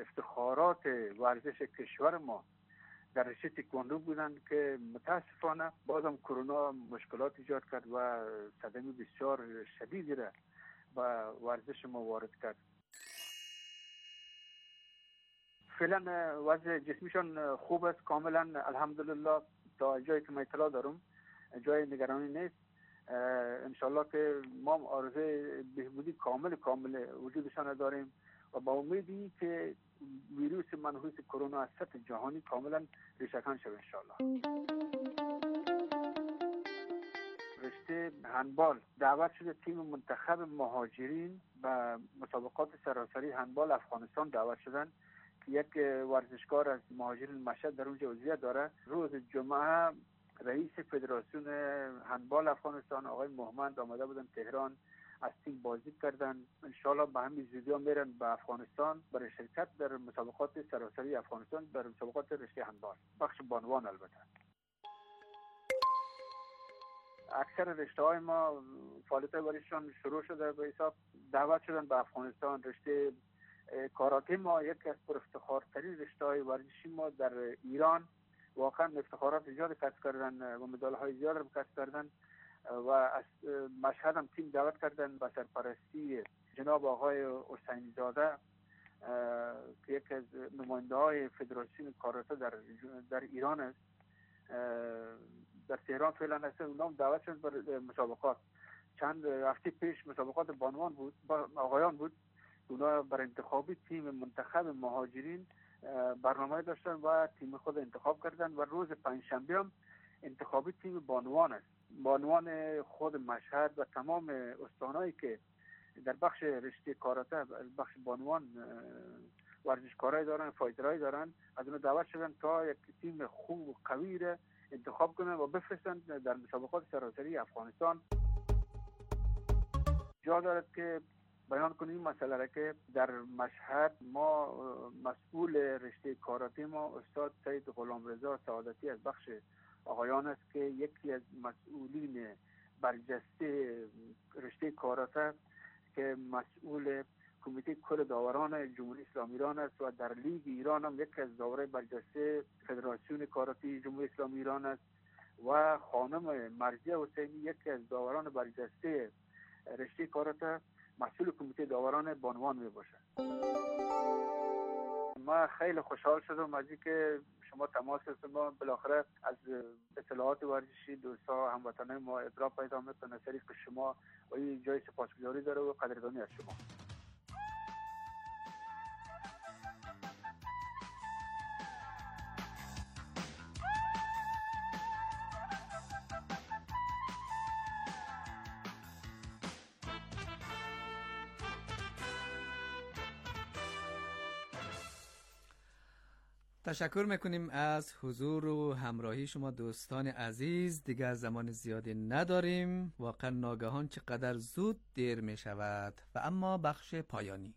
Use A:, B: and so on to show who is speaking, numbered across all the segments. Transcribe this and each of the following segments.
A: افتخارات ورزش کشور ما در رشته تکواندو بودند که متاسفانه بازم کرونا مشکلات ایجاد کرد و صدمه بسیار شدیدی را به ورزش ما وارد کرد. فعلا وضع جسمیشان خوب است کاملا، الحمدلله. تا جایی که من اطلاع دارم جای نگرانی نیست. انشالله که ما آرزوی بهبودی کامل وجودشان داریم و با امیدی که ویروس منحوس کرونا از سطح جهانی کاملا ریشه‌کن شود انشالله. رشته هندبال دعوت شده تیم منتخب مهاجرین به مسابقات سراسری هندبال افغانستان دعوت شدن که یک ورزشکار از مهاجرین مشهد در اونجا عضویت داره. روز جمعه رئیس فدراسیون هندبال افغانستان آقای محمد آمده بودن تهران، از تیم بازی کردن. انشالله به همین زودی میرن به افغانستان برای شرکت در مسابقات سراسری افغانستان، در مسابقات رشته هندبال بخش بانوان. البته اکثر رشته های ما فعالیت برایشان شروع شده، به حساب دعوت شدن به افغانستان. رشته کاراته ما یکی از پرافتخارترین رشته های ورزشی ما در ایران، واقعا افتخارات زیاد کسب کردن و مدال های زیاد رو کسب کردن و از مشهد هم تیم دعوت کردن به سرپرستی جناب آقای حسینی زاده که یکی از نماینده های فدراسیون کاراته در ایران است. در تهران فعلا هست. اونام دعوت شدن بر مسابقات. چند هفته پیش مسابقات بانوان بود، آقایان بود. اونا بر انتخابی تیم منتخب مهاجرین برنامه داشتن و تیم خود انتخاب کردن و روز پنجشنبه هم انتخابی تیم بانوان است. بانوان خود مشهد و تمام استانایی که در بخش رشته کاراته بخش بانوان ورزشکارای دارن، فایترای دارن، از اون دعوت شدن تا یک تیم خوب و قوی را انتخاب کنن و بفرستن در مسابقات سراسری افغانستان. جا دارد که بیان کنیم مسئله را که در مشهد ما مسئول رشته کاراته ما استاد سید غلامرضا سعادتی از بخش آقایان است که یکی از مسئولین برجسته رشته کاراته که مسئول کمیته کل داوران جمهوری اسلامی ایران است و در لیگ ایران هم یکی از داورای برجسته فدراسیون کاراته جمهوری اسلامی ایران است و خانم مرضیه حسینی یکی از داوران برجسته رشته کاراته مسئول کمیته داوران بانوان می باشد. ما خیلی خوشحال شدم از اینکه شما تماس گرفتید. ما بالاخره از اطلاعات ورزشی دوستا هموطنان ما اطلاع پیدا میکنه سری که شما و این جای سپاسگزاری داره و قدردانی از شما.
B: تشکر میکنیم از حضور و همراهی شما دوستان عزیز. دیگر زمان زیادی نداریم. واقعا ناگهان چقدر زود دیر می شود. و اما بخش پایانی.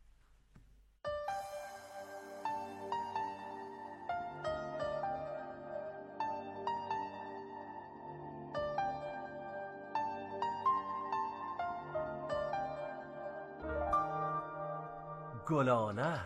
C: گلانه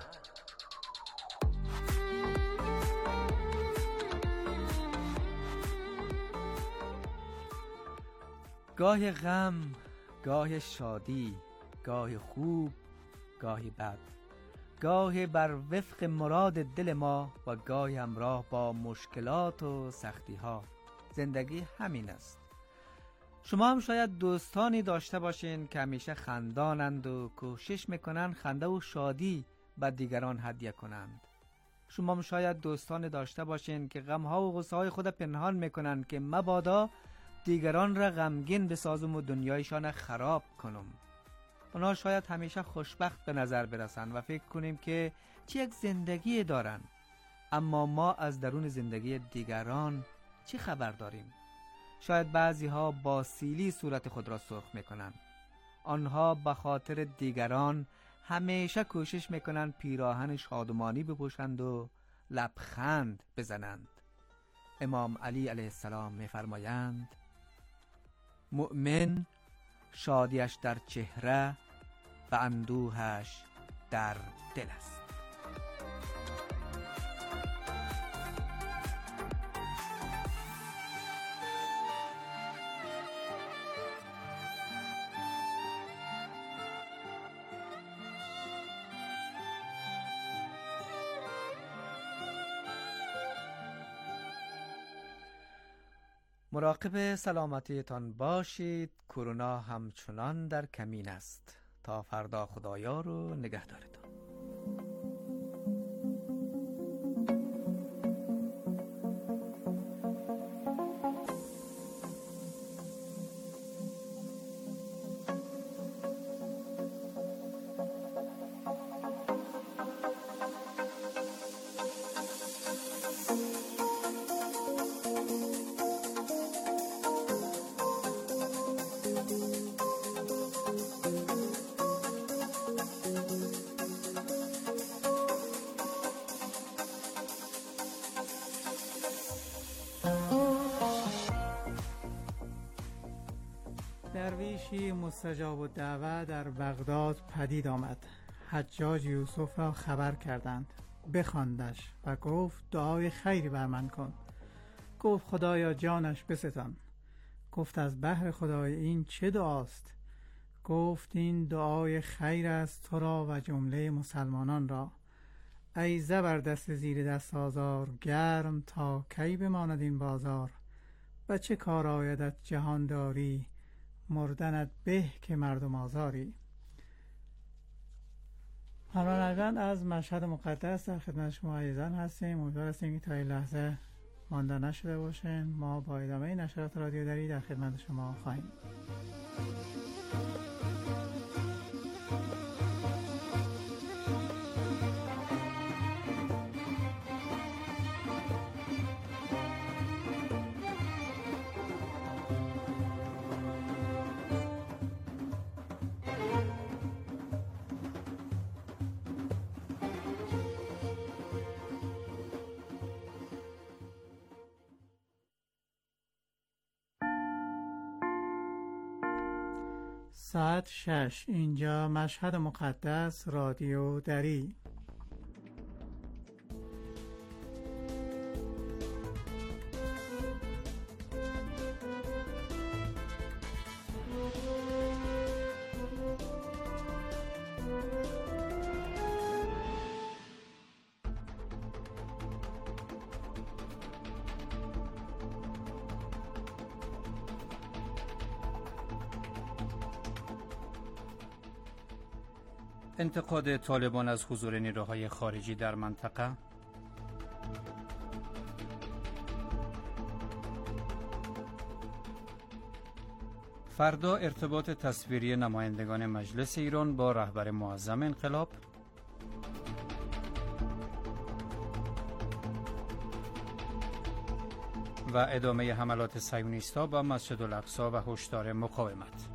B: گاه غم، گاه شادی، گاه خوب، گاهی بد، گاه بر وفق مراد دل ما و گاه همراه با مشکلات و سختی ها. زندگی همین است. شما هم شاید دوستانی داشته باشین که همیشه خندانند و کوشش میکنن خنده و شادی به دیگران هدیه کنند. شما هم شاید دوستانی داشته باشین که غمها و غصه های خود پنهان میکنن که مبادا دیگران را غمگین بسازم و دنیایشان خراب کنم. اونا شاید همیشه خوشبخت به نظر برسن و فکر کنیم که چه یک زندگی دارن، اما ما از درون زندگی دیگران چه خبر داریم؟ شاید بعضی ها با سیلی صورت خود را سرخ میکنن. آنها به خاطر دیگران همیشه کوشش میکنن پیراهن شادمانی بپوشند و لبخند بزنند. امام علی علیه السلام میفرمایند مؤمن شادیش در چهره و اندوهش در دل است. مراقب سلامتیتان باشید. کرونا همچنان در کمین است. تا فردا خدایار و نگهدارتان.
C: درویشی مستجاب الدعوه در بغداد پدید آمد. حجاج یوسف را خبر کردند، بخواندش و گفت دعای خیری بر من کن. گفت خدایا جانش بستان. گفت از بهر خدای این چه دعاست؟ گفت این دعای خیر است تو را و جمله مسلمانان را. ای زبردست زیر دست آزار، گرم تا کی بماند این بازار. بچه کار آیدت جهانداری، مردنت به که مردم آزاری. همراهان از مشهد مقدس در خدمت شما عزیزان هستیم. امیدوار هستیم که تا این لحظه مانده نشده باشین. ما با ادامه نشرات رادیو دری در خدمت شما خواهیم. ساعت 6. اینجا مشهد مقدس، رادیو دری.
D: انتقاد طالبان از حضور نیروهای خارجی در منطقه. فردا ارتباط تصویری نمایندگان مجلس ایران با رهبر معظم انقلاب. و ادامه حملات صهیونیست‌ها به مسجد الاقصی و هشدار مقاومت.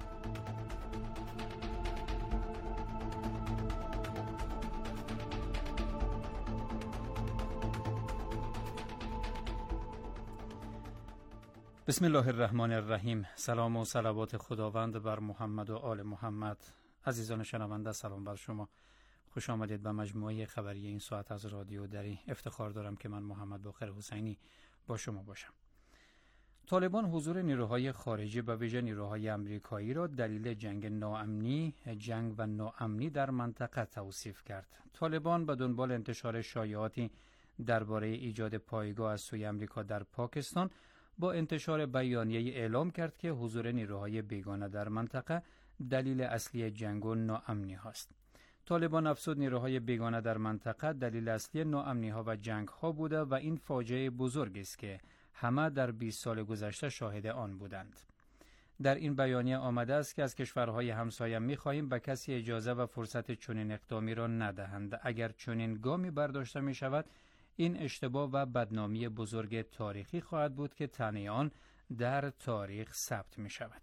D: بسم الله الرحمن الرحیم. سلام و صلوات خداوند بر محمد و آل محمد. عزیزان شنونده سلام بر شما. خوش آمدید به مجموعه خبری این ساعت از رادیو دری. افتخار دارم که من محمد باقر حسینی با شما باشم. طالبان حضور نیروهای خارجی به ویژه نیروهای امریکایی را دلیل جنگ و ناامنی در منطقه توصیف کرد. طالبان به دنبال انتشار شایعاتی درباره ایجاد پایگاه از سوی امریکا در پاکستان با انتشار بیانیه اعلام کرد که حضور نیروهای بیگانه در منطقه دلیل اصلی جنگ و ناامنی هاست. طالبان افزود نیروهای بیگانه در منطقه دلیل اصلی ناامنی ها و جنگ ها بوده و این فاجعه بزرگی است که همه در 20 سال گذشته شاهد آن بودند. در این بیانیه آمده است که از کشورهای همسایه می‌خواهیم به کسی اجازه و فرصت چنین اقدامی را ندهند. اگر چنین گامی برداشته می شود این اشتباه و بدنامی بزرگ تاریخی خواهد بود که طعنه آن در تاریخ ثبت می شود.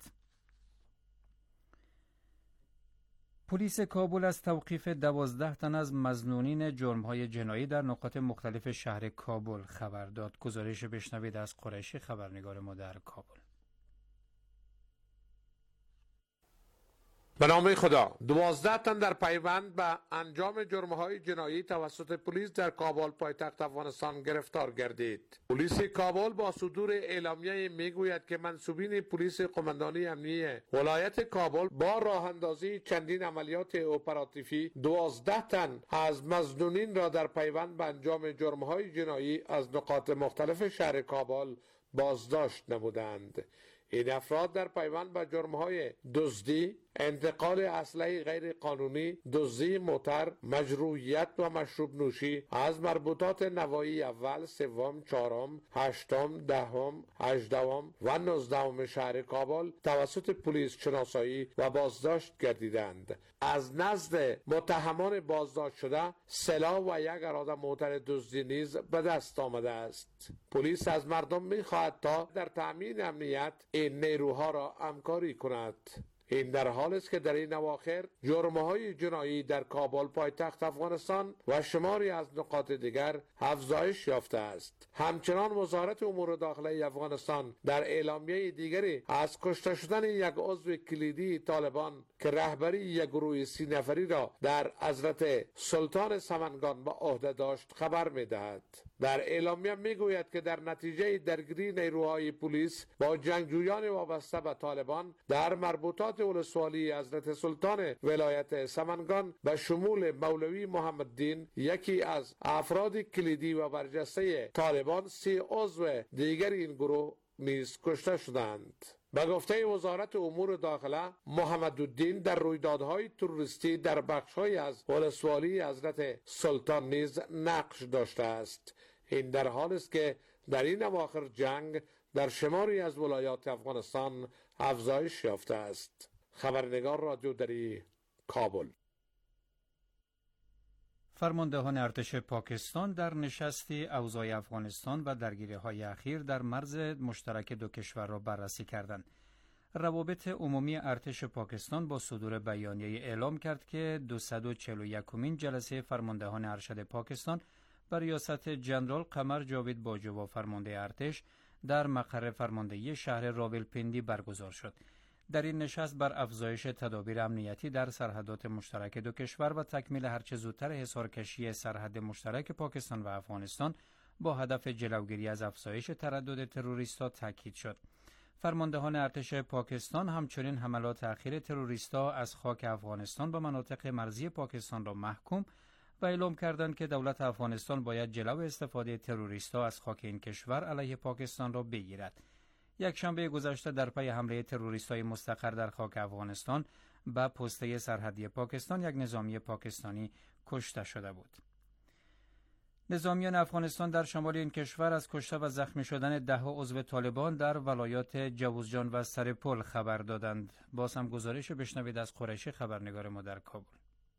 D: پلیس کابل از توقیف 12 تن از مظنونین جرم‌های جنایی در نقاط مختلف شهر کابل خبر داد. گزارش بشنوید از قریشی، خبرنگار ما در کابل.
E: به نام خدا، 12 تن در پیوند به انجام جرم‌های جنایی توسط پلیس در کابل پایتخت افغانستان گرفتار گردید. پلیس کابل با صدور اعلامیه میگوید که منصوبین پلیس قماندانی امنیه ولایت کابل با راه اندازی چندین عملیات اپراتیفی 12 تن از مظنونین را در پیوند به انجام جرم‌های جنایی از نقاط مختلف شهر کابل بازداشت نمودند. این افراد در پیوند به جرم‌های دزدی، انتقال اسلحه غیر قانونی، دزدی موتر، مجروحیت و مشروب نوشی از مربوطات نواحی اول، سوم، چهارم، هشتم، دهم، هجدهم و 19 شهر کابل توسط پلیس شناسایی و بازداشت گردیدند. از نزد متهمان بازداشت شده سلاح و یک اراده موتر دزدی نیز به دست آمده است. پلیس از مردم می‌خواهد تا در تأمین امنیت این نیروها را همکاری کند. این در حال است که در این اواخر جرم‌های جنایی در کابل پایتخت افغانستان و شماری از نقاط دیگر افزایش یافته است. همچنان وزارت امور داخلی افغانستان در اعلامیه دیگری از کشته شدن یک عضو کلیدی طالبان که رهبری یک گروه 30 نفری را در حضرت سلطان سمنگان به عهده داشت خبر می‌دهد. در اعلامیه میگوید که در نتیجه درگیری نیروهای پلیس با جنگجویان وابسته به طالبان در مربوطات ولسوالی حضرت سلطان ولایت سمنگان به شمول مولوی محمددین، یکی از افراد کلیدی و برجسته طالبان، 30 عضو دیگر این گروه نیز کشته شدند. به گفته وزارت امور داخله، محمدالدین در رویدادهای تروریستی در بخش‌های از ولسوالی حضرت سلطان نیز نقش داشته است. این در حال است که در این اواخر جنگ در شماری از ولایات افغانستان افزایش یافته است. خبرنگار رادیو دری، کابل.
D: فرماندهان ارتش پاکستان در نشستی اوضاع افغانستان و درگیری‌های اخیر در مرز مشترک دو کشور را بررسی کردند. روابط عمومی ارتش پاکستان با صدور بیانیه اعلام کرد که 241مین جلسه فرماندهان ارشد پاکستان بر ریاست جنرال قمر جاوید باجوا فرمانده ارتش در مقر فرماندهی شهر راولپندی برگزار شد. در این نشست بر افزایش تدابیر امنیتی در سرحدات مشترک دو کشور و تکمیل هرچه زودتر حصارکشی سرحد مشترک پاکستان و افغانستان با هدف جلوگیری از افزایش تردد تروریست‌ها تاکید شد. فرماندهان ارتش پاکستان همچنین حملات اخیر تروریست‌ها از خاک افغانستان به مناطق مرزی پاکستان را محکوم و اعلام کردند که دولت افغانستان باید جلو استفاده تروریست‌ها از خاک این کشور علیه پاکستان را بگیرد. یک شنبه گذشته در پی حمله تروریست‌های مستقر در خاک افغانستان به پسته سرحدی پاکستان یک نظامی پاکستانی کشته شده بود. نظامیان افغانستان در شمال این کشور از کشته و زخمی شدن 10 عضو طالبان در ولایات جوزجان و سرپل خبر دادند. باز هم گزارش بشنوید از قریشی، خبرنگار ما در کابل.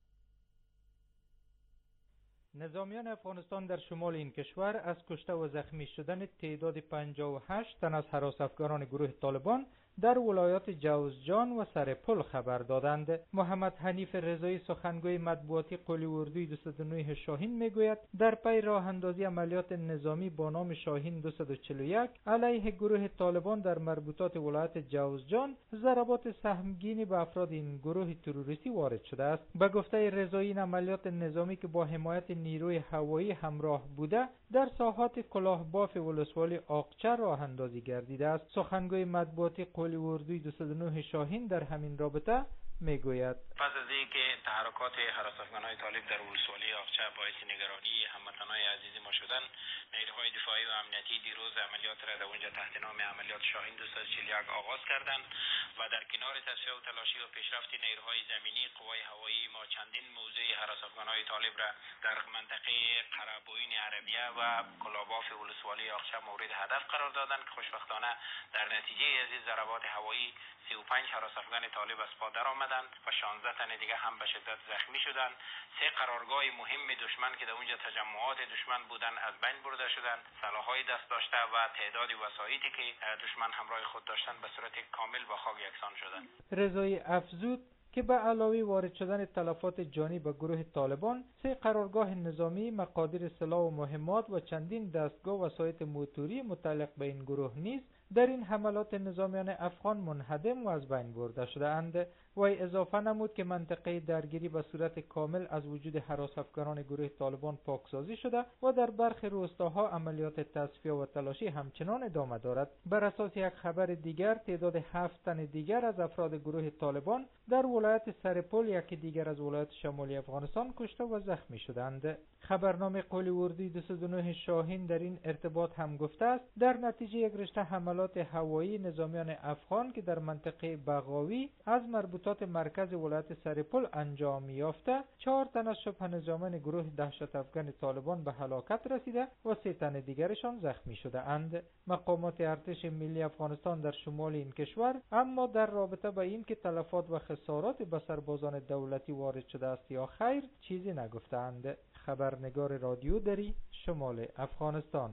F: نظامیان افغانستان در شمال این کشور از کشته و زخمی شدن تعداد 58 تن از هراسافگاران گروه طالبان در ولایات جوزجان و سرپل خبر دادند. محمد حنیف رضایی، سخنگوی مطبوعاتی قلی اردوی 209 شاهین میگوید در پی راه اندازی عملیات نظامی با نام شاهین 241 علیه گروه طالبان در مربوطات ولایت جوزجان ضربات سهمگینی به افراد این گروه تروریستی وارد شده است. به گفته رضایی، این عملیات نظامی که با حمایت نیروی هوایی همراه بوده در ساحات کلاهباف ولسوالی آقچه راه اندازی گردیده است. سخنگوی مطبوعاتی قلی اردوی 209 شاهین در همین رابطه میگوید
G: پس از اینکه تحرکات هراسافگان‌های طالب در ولسوالی آقچه باعث نگرانی هموطنان عزیز ما شدن، نیروهای دفاعی و امنیتی دیروز عملیات را در اونجا تحت نام عملیات شاهین 241 آغاز کردند و در کنار تصفیه و تلاشی و پیشرفت نیروهای زمینی، قوای هوایی ما چندین موضع هراسافگان‌های طالب را در منطقه قره‌بوین عربیه و کلاباف ولسوالی آقچه مورد هدف قرار دادند که خوشبختانه در نتیجه از این ضربات هوایی 35 هراسافگان طالب از پا درآمدند و 16 تن دیگه هم به شدت زخمی شدند. 3 قرارگاه مهم دشمن که در اونجا تجمعات دشمن بودن از بین برده شدند. سلاح‌های دست داشته و تعداد وسایلی که دشمن همراه خود داشتن به صورت کامل با خاک یکسان شدند.
F: رضایی افزود که به علاوه وارد شدن تلفات جانی به گروه طالبان، 3 قرارگاه نظامی، مقادیر سلاح و مهمات و چندین دستگاه و وسایط موتوری متعلق به این گروه نیز در این حملات نظامیان افغان منهدم و از بین برده شده اند. وی اضافه نمود که منطقه درگیری به صورت کامل از وجود هراس‌افکنان گروه طالبان پاکسازی شده و در برخی روستاها عملیات تصفیه و تلاشی همچنان ادامه دارد. بر اساس یک خبر دیگر، تعداد 7 تن دیگر از افراد گروه طالبان در ولایت سرپل، یکی دیگر از ولایت شمالی افغانستان، کشته و زخمی شدند. خبرنامه قول اردوی 209 شاهین در این ارتباط هم گفته است در نتیجه یک رشته حملات هوایی نظامیان افغان که در منطقه بغاوی از مربوطات مرکز ولایت سرپل انجام یافته، 4 تن از شبه نظامیان گروه دهشت افغان طالبان به هلاکت رسیده و 3 تن دیگرشان زخمی شده اند. مقامات ارتش ملی افغانستان در شمال این کشور اما در رابطه با این که تلفات و خسارات به سربازان دولتی وارد شده است یا خیر چیزی نگفتند. خبرنگار رادیو دری، شمال افغانستان.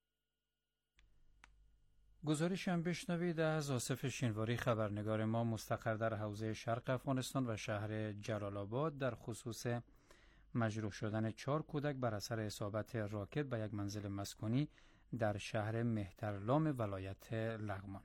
D: گزارش هم بشنوید از آصف شینواری، خبرنگار ما مستقر در حوزه شرق افغانستان و شهر جلال آباد، در خصوص مجروح شدن 4 کودک بر اثر اصابت راکت به یک منزل مسکونی در شهر مهترلام ولایت لغمان.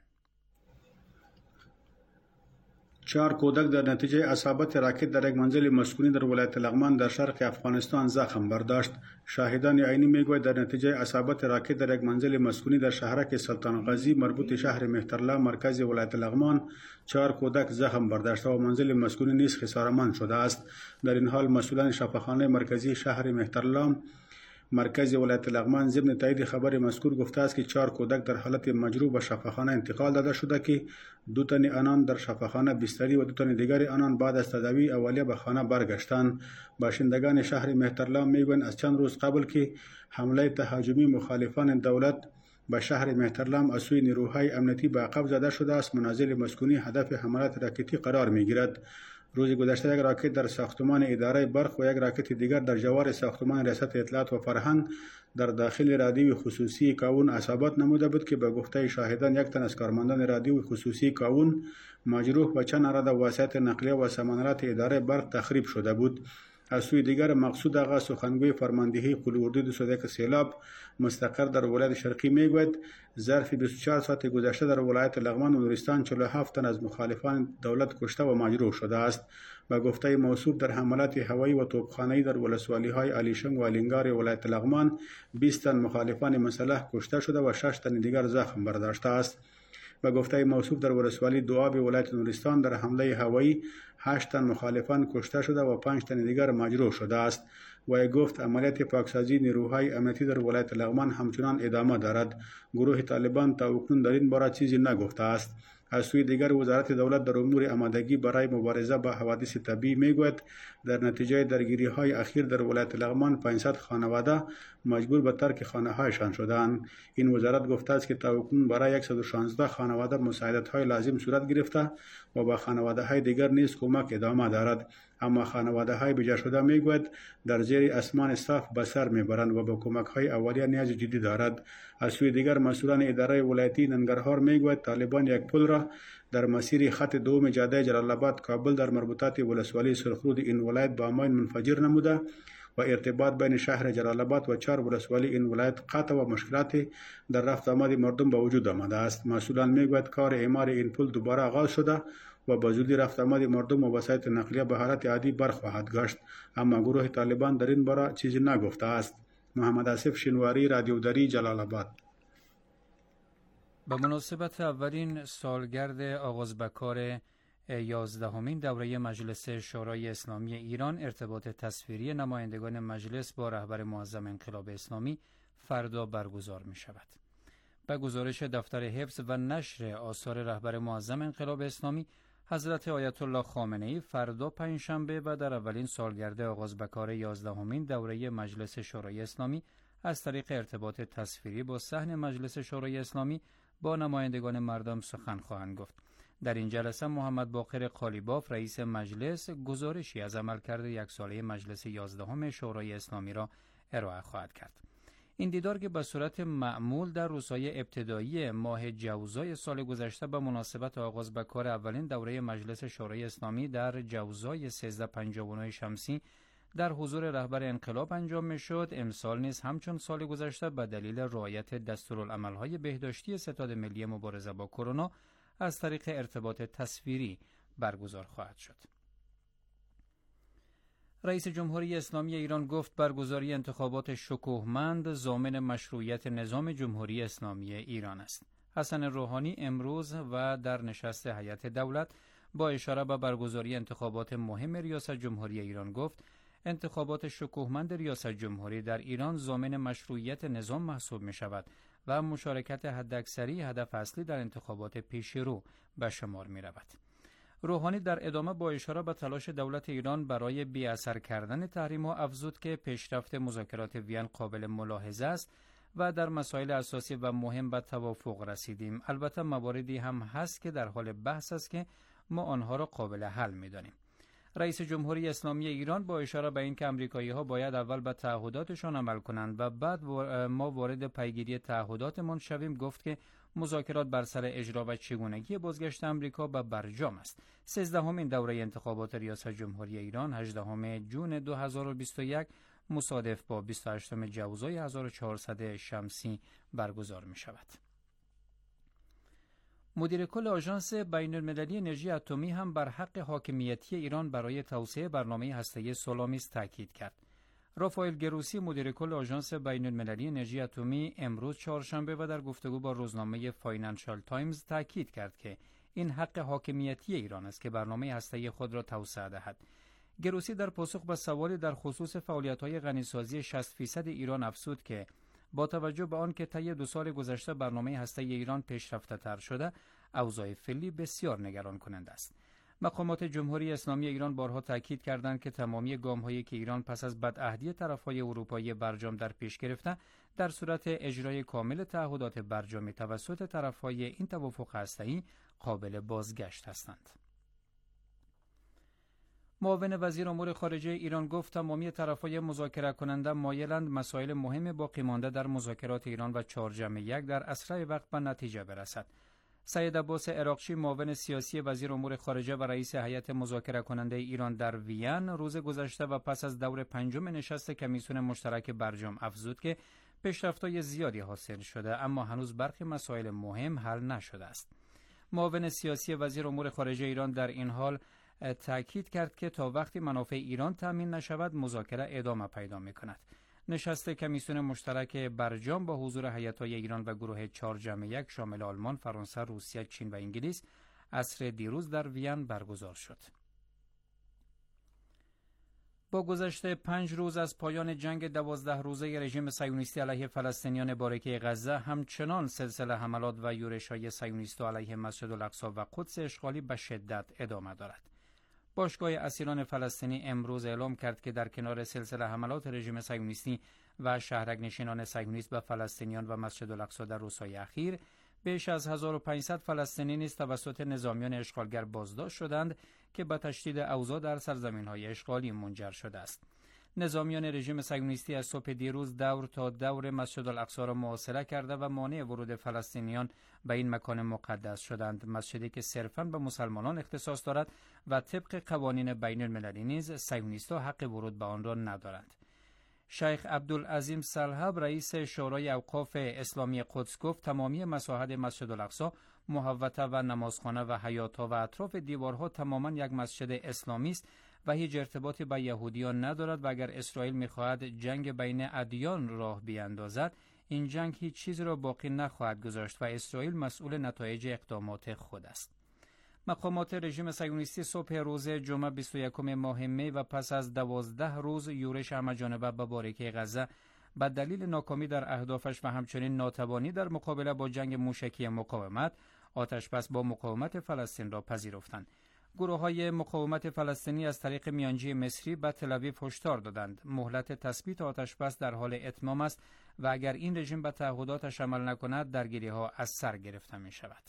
H: 4 کودک در نتیجه اصابت راکت در یک منزل مسکونی در ولایت لغمان در شرق افغانستان زخم برداشت. شاهدان عینی میگوید در نتیجه اصابت راکت در یک منزل مسکونی در شهرک سلطان غازی مربوط شهر مهترلام مرکز ولایت لغمان 4 کودک زخم برداشت و منزل مسکونی نیز خساره‌مند شده است. در این حال مسئولان شفاخانه مرکزی شهر مهترلام مرکز ولایت لغمان ضمن تایید خبر مذکور گفته است که 4 کودک در حالت مجروح به شفاخانه انتقال داده شده که 2 تن آنان در شفاخانه بستری و 2 تن دیگر آنان بعد از تداوی اولیه به خانه برگشتند. باشندگان شهر مهترلام میگویند از چند روز قبل که حمله تهاجمی مخالفان دولت به شهر مهترلام از سوی نیروهای امنیتی به عقب زده شده است، منازل مسکونی هدف حملات راکتی قرار میگیرد. روز گذشته یک راکت در ساختمان اداره برق و یک راکت دیگر در جوار ساختمان ریاست اطلاعات و فرهنگ در داخل رادیوی خصوصی کاون اصابت نموده بود که به گفته شاهدان 1 تن از کارمندان رادیوی خصوصی کاون مجروح و چند عدد وسایط نقلیه و سامانات اداره برق تخریب شده بود. از سوی دیگر مقصود آقا سخنگوی فرماندهی قول اردوی 201 سیلاب مستقر در ولایت شرقی میگوید ظرف 24 ساعت گذشته در ولایت لغمان و نورستان 47 تن از مخالفان دولت کشته و مجروح شده است. به گفته موصوف در حملات هوایی و توپخانه‌ای در ولسوالی‌های علیشنگ و الینگار ولایت لغمان 20 تن مخالفان مسلح کشته شده و 6 تن دیگر زخم برداشته است. به گفته موصوف در ولسوالی دوآب ولایت نورستان در حمله هوایی 8 تن مخالفان کشته شده و 5 تن دیگر مجروح شده است. و گفت عملیات پاکسازی نیروهای امنیتی در ولایت لغمان همچنان ادامه دارد. گروه طالبان تا اکنون در این باره چیزی نگفته است. از سوی دیگر وزارت دولت در امور آمادگی برای مبارزه با حوادث طبیعی میگوید در نتیجه درگیری های اخیر در ولایت لغمان 500 خانواده مجبور به ترک خانه هایشان شدند. این وزارت گفته است که تا اکنون برای 116 خانواده مساعدت های لازم صورت گرفته و با خانواده های دیگر نیز کمک ادامه دارد. اما خانواده های بجا شده میگوید در زیر اسمان صاف به سر میبرند و با کمک های اولیه نیاز جدی دارد. از سوی دیگر مسئولان اداره ولایتی ننگرهار میگوید طالبان یک پل را در مسیر خط دوم جاده جلال آباد کابل در مربوطات ولسوالی سرخرود این ولایت با ماین منفجر نموده و ارتباط بین شهر جلال آباد و 4 ولسوالی این ولایت قطع و مشکلات در رفت آمد مردم به وجود آمده است. مسئولان میگوید کار اعمار این پل دوباره آغاز شده و با زودی رفت آمد مردم و وسایط نقلیه به حالت عادی برخواهد گشت، اما گروه طالبان در این باره چیزی نگفته است. محمد آصف شینواری، رادیو دری، جلال آباد.
D: به مناسبت اولین سالگرد آغاز به کار 11مین دوره مجلس شورای اسلامی ایران، ارتباط تصویری نمایندگان مجلس با رهبر معظم انقلاب اسلامی فردا برگزار می شود. به گزارش دفتر حفظ و نشر آثار رهبر معظم انقلاب اسلامی، حضرت آیت الله خامنه‌ای فردا پنجشنبه و در اولین سالگرد آغاز به کار 11مین دوره مجلس شورای اسلامی از طریق ارتباط تصویری با صحن مجلس شورای اسلامی با نمایندگان مردم سخن خواهند گفت. در این جلسه محمد باقر قالیباف رئیس مجلس گزارشی از عملکرد یک ساله مجلس 11 شورای اسلامی را ارائه خواهد کرد. این دیدار که به صورت معمول در روزهای ابتدایی ماه جوزای سال گذشته به مناسبت آغاز به کار اولین دوره مجلس شورای اسلامی در جوزای 1359 شمسی در حضور رهبر انقلاب انجام می‌شد، امسال نیز همچون سال گذشته به دلیل رعایت دستورالعمل‌های بهداشتی ستاد ملی مبارزه با کرونا از طریق ارتباط تصویری برگزار خواهد شد. رئیس جمهوری اسلامی ایران گفت برگزاری انتخابات شکوهمند ضامن مشروعیت نظام جمهوری اسلامی ایران است. حسن روحانی امروز و در نشست هیئت دولت با اشاره به برگزاری انتخابات مهم ریاست جمهوری ایران گفت انتخابات شکوهمند ریاست جمهوری در ایران ضامن مشروعیت نظام محسوب می شود و مشارکت حداکثری هدف اصلی در انتخابات پیشرو به شمار می رود. روحانی در ادامه با اشاره به تلاش دولت ایران برای بی اثر کردن تحریم‌ها افزود که پیشرفت مذاکرات وین قابل ملاحظه است و در مسائل اساسی و مهم به توافق رسیدیم. البته مواردی هم هست که در حال بحث است که ما آنها را قابل حل می‌دانیم. رئیس جمهوری اسلامی ایران با اشاره به اینکه آمریکایی‌ها باید اول به تعهداتشان عمل کنند و بعد ما وارد پیگیری تعهداتمان شویم گفت که مذاکرات بر سر اجرا و چگونگی بازگشت آمریکا به برجام است. 13مین دوره انتخابات ریاست جمهوری ایران 18 جون 2021 مصادف با 28 جوزای 1400 شمسی برگزار می شود. مدیر کل آژانس بین‌المللی انرژی اتمی هم بر حق حاکمیتی ایران برای توسعه برنامه هسته‌ای سولامیس تاکید کرد. رافائل گروسی مدیر کل آژانس بین‌المللی انرژی اتمی امروز چهارشنبه و در گفتگو با روزنامه فاینانشال تایمز تاکید کرد که این حق حاکمیتی ایران است که برنامه هسته‌ای خود را توسعه دهد. گروسی در پاسخ به سوالی در خصوص فعالیت‌های غنیسازی 60% ایران افزود که با توجه به آن که طی 2 سال گذشته برنامه هسته‌ای ایران پیشرفته‌تر شده، اوضاع فعلی بسیار نگران کننده است. مقامات جمهوری اسلامی ایران بارها تاکید کردند که تمامی گام‌هایی که ایران پس از بدعهدی طرف‌های اروپایی برجام در پیش گرفته، در صورت اجرای کامل تعهدات برجامی توسط طرف‌های این توافق هسته‌ای قابل بازگشت هستند. معاون وزیر امور خارجه ایران گفت تمامی طرف‌های مذاکره کننده مایلند مسائل مهم باقی مانده در مذاکرات ایران و 4+1 در اسرع وقت به نتیجه برسد. سید عباس عراقچی معاون سیاسی وزیر امور خارجه و رئیس هیئت مذاکره کننده ایران در وین روز گذشته و پس از دور 5 نشست کمیسیون مشترک برجام افزود که پیشرفت‌های زیادی حاصل شده اما هنوز برخی مسائل مهم حل نشده است. معاون سیاسی وزیر امور خارجه ایران در این حال تأکید کرد که تا وقتی منافع ایران تامین نشود مذاکره ادامه پیدا می‌کند. نشست کمیسیون مشترک برجام با حضور هیئت‌های ایران و گروه 4+1 شامل آلمان، فرانسه، روسیه، چین و انگلیس عصر دیروز در وین برگزار شد. با گذشت 5 روز از پایان جنگ 12 روزه رژیم صهیونیستی علیه فلسطینیان بارکه غزه، همچنان سلسله حملات و یورش‌های صهیونیستی علیه مسجد الاقصی و قدس اشغالی به شدت ادامه دارد. باشگاه اسیران فلسطینی امروز اعلام کرد که در کنار سلسله حملات رژیم صهیونیستی و شهرک‌نشینان صهیونیست به فلسطینیان و مسجد الاقصی در روزهای اخیر، بیش از 1500 فلسطینی نیز توسط نظامیان اشغالگر بازداشت شدند که به تشدید اوضاع در سرزمین‌های اشغالی منجر شده است. نظامیان رژیم صهیونیستی از صبح دیروز دور تا دور مسجد الاقصی را محاصره کرده و مانع ورود فلسطینیان به این مکان مقدس شدند. مسجدی که صرفاً به مسلمانان اختصاص دارد و طبق قوانین بین المللی نیز صهیونیست‌ها حق ورود به آن را ندارند. شیخ عبدالعظیم صلحب رئیس شورای اوقاف اسلامی قدس گفت تمامی مساحت مسجد الاقصی محوطه و نمازخانه و حیاط‌ها و اطراف دیوارها تماما یک مسجد اسلامی است و هیچ ارتباطی با یهودیان ندارد و اگر اسرائیل می‌خواهد جنگ بین ادیان راه بیاندازد این جنگ هیچ چیزی را باقی نخواهد گذاشت و اسرائیل مسئول نتایج اقدامات خود است. مقامات رژیم صهیونیستی صبح روز جمعه 21 ماه می و پس از 12 روز یورش همه‌جانبه به بارکه غزه به دلیل ناکامی در اهدافش و همچنین ناتوانی در مقابله با جنگ موشکی مقاومت آتشبس با مقاومت فلسطین را پذیرفتند. گروه‌های مقاومت فلسطینی از طریق میانجی مصری به تل‌آویو هشدار دادند مهلت تثبیت آتشبس در حال اتمام است و اگر این رژیم به تعهداتش عمل نکند درگیری‌ها از سر گرفته می‌شود.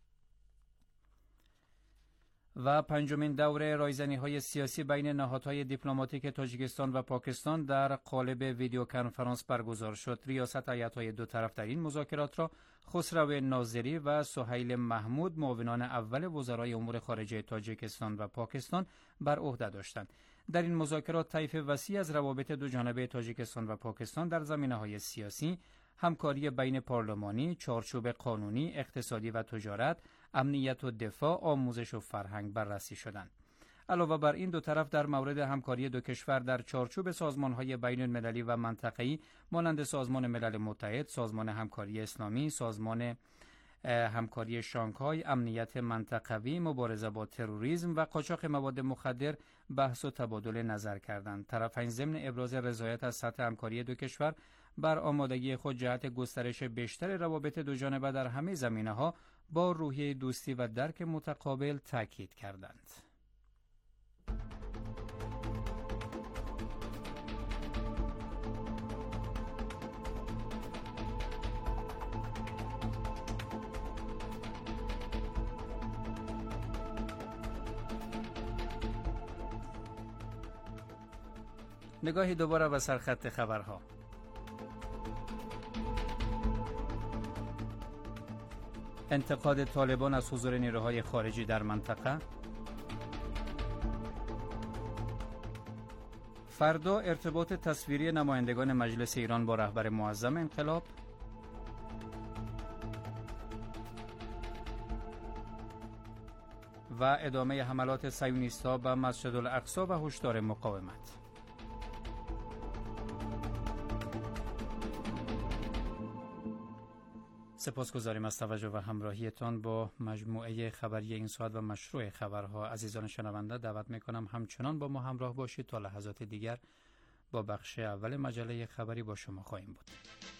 D: و 5مین دوره رایزنی‌های سیاسی بین نهادهای دیپلماتیک تاجیکستان و پاکستان در قالب ویدیو کنفرانس برگزار شد. ریاست هیئت‌های دو طرف در این مذاکرات را خسرو ناظری و سهیل محمود معاونان اول وزرای امور خارجه تاجیکستان و پاکستان بر عهده داشتند. در این مذاکرات طیف وسیع از روابط دو جانبه تاجیکستان و پاکستان در زمینه‌های سیاسی، همکاری بین پارلمانی، چارچوب قانونی، اقتصادی و تجارت، امنیت و دفاع، آموزش و فرهنگ بررسی شدند. علاوه بر این، دو طرف در مورد همکاری دو کشور در چارچوب سازمان‌های بین‌المللی و منطقه‌ای مانند سازمان ملل متحد، سازمان همکاری اسلامی، سازمان همکاری شانگهای، امنیت منطقوی، مبارزه با تروریسم و قاچاق مواد مخدر بحث و تبادل نظر کردند. طرفین ضمن ابراز رضایت از سطح همکاری دو کشور بر آمادگی خود جهت گسترش بیشتر روابط دوجانبه در همه زمینه‌ها با روحیه دوستی و درک متقابل تاکید کردند. نگاهی دوباره به سرخط خبرها. انتقاد طالبان از حضور نیروهای خارجی در منطقه. فردا ارتباط تصویری نمایندگان مجلس ایران با رهبر معظم انقلاب. و ادامه حملات صهیونیست‌ها به مسجد الاقصی و هشدار مقاومت. سپاسگزاریم از توجه و همراهیتان با مجموعه خبری این ساعت و مشروع خبرها. عزیزان شنونده، دعوت میکنم همچنان با ما همراه باشید. تا لحظات دیگر با بخش اول مجله خبری با شما خواهیم بود.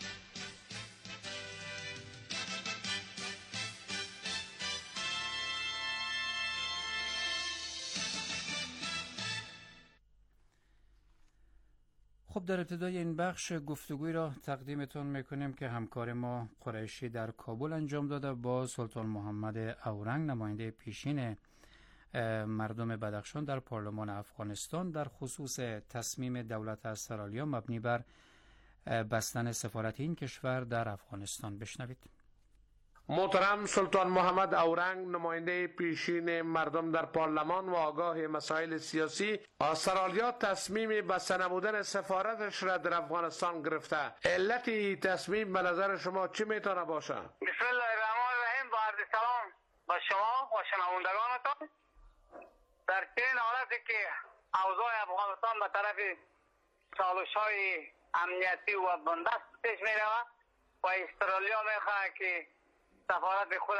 D: خب، در ابتدای این بخش گفتگوی را تقدیمتون میکنیم که همکار ما قریشی در کابل انجام داده با سلطان محمد اورنگ، نماینده پیشین مردم بدخشان در پارلمان افغانستان، در خصوص تصمیم دولت استرالیا مبنی بر بستن سفارت این کشور در افغانستان. بشنوید.
E: محترم سلطان محمد اورنگ، نماینده پیشین مردم در پارلمان و آگاه مسائل سیاسی، استرالیا تصمیم بسته نمودن سفارتش را در افغانستان گرفته. علت این تصمیم به نظر شما چی میتونه باشه؟
I: بسم الله الرحمن الرحیم. با عرض سلام به شما و شنوندگانتان. در چنین حالتی که اوضاع افغانستان به طرف چالش‌های امنیتی و بندست پیش می‌رود و استرالیا می‌خواهد که سفارت خود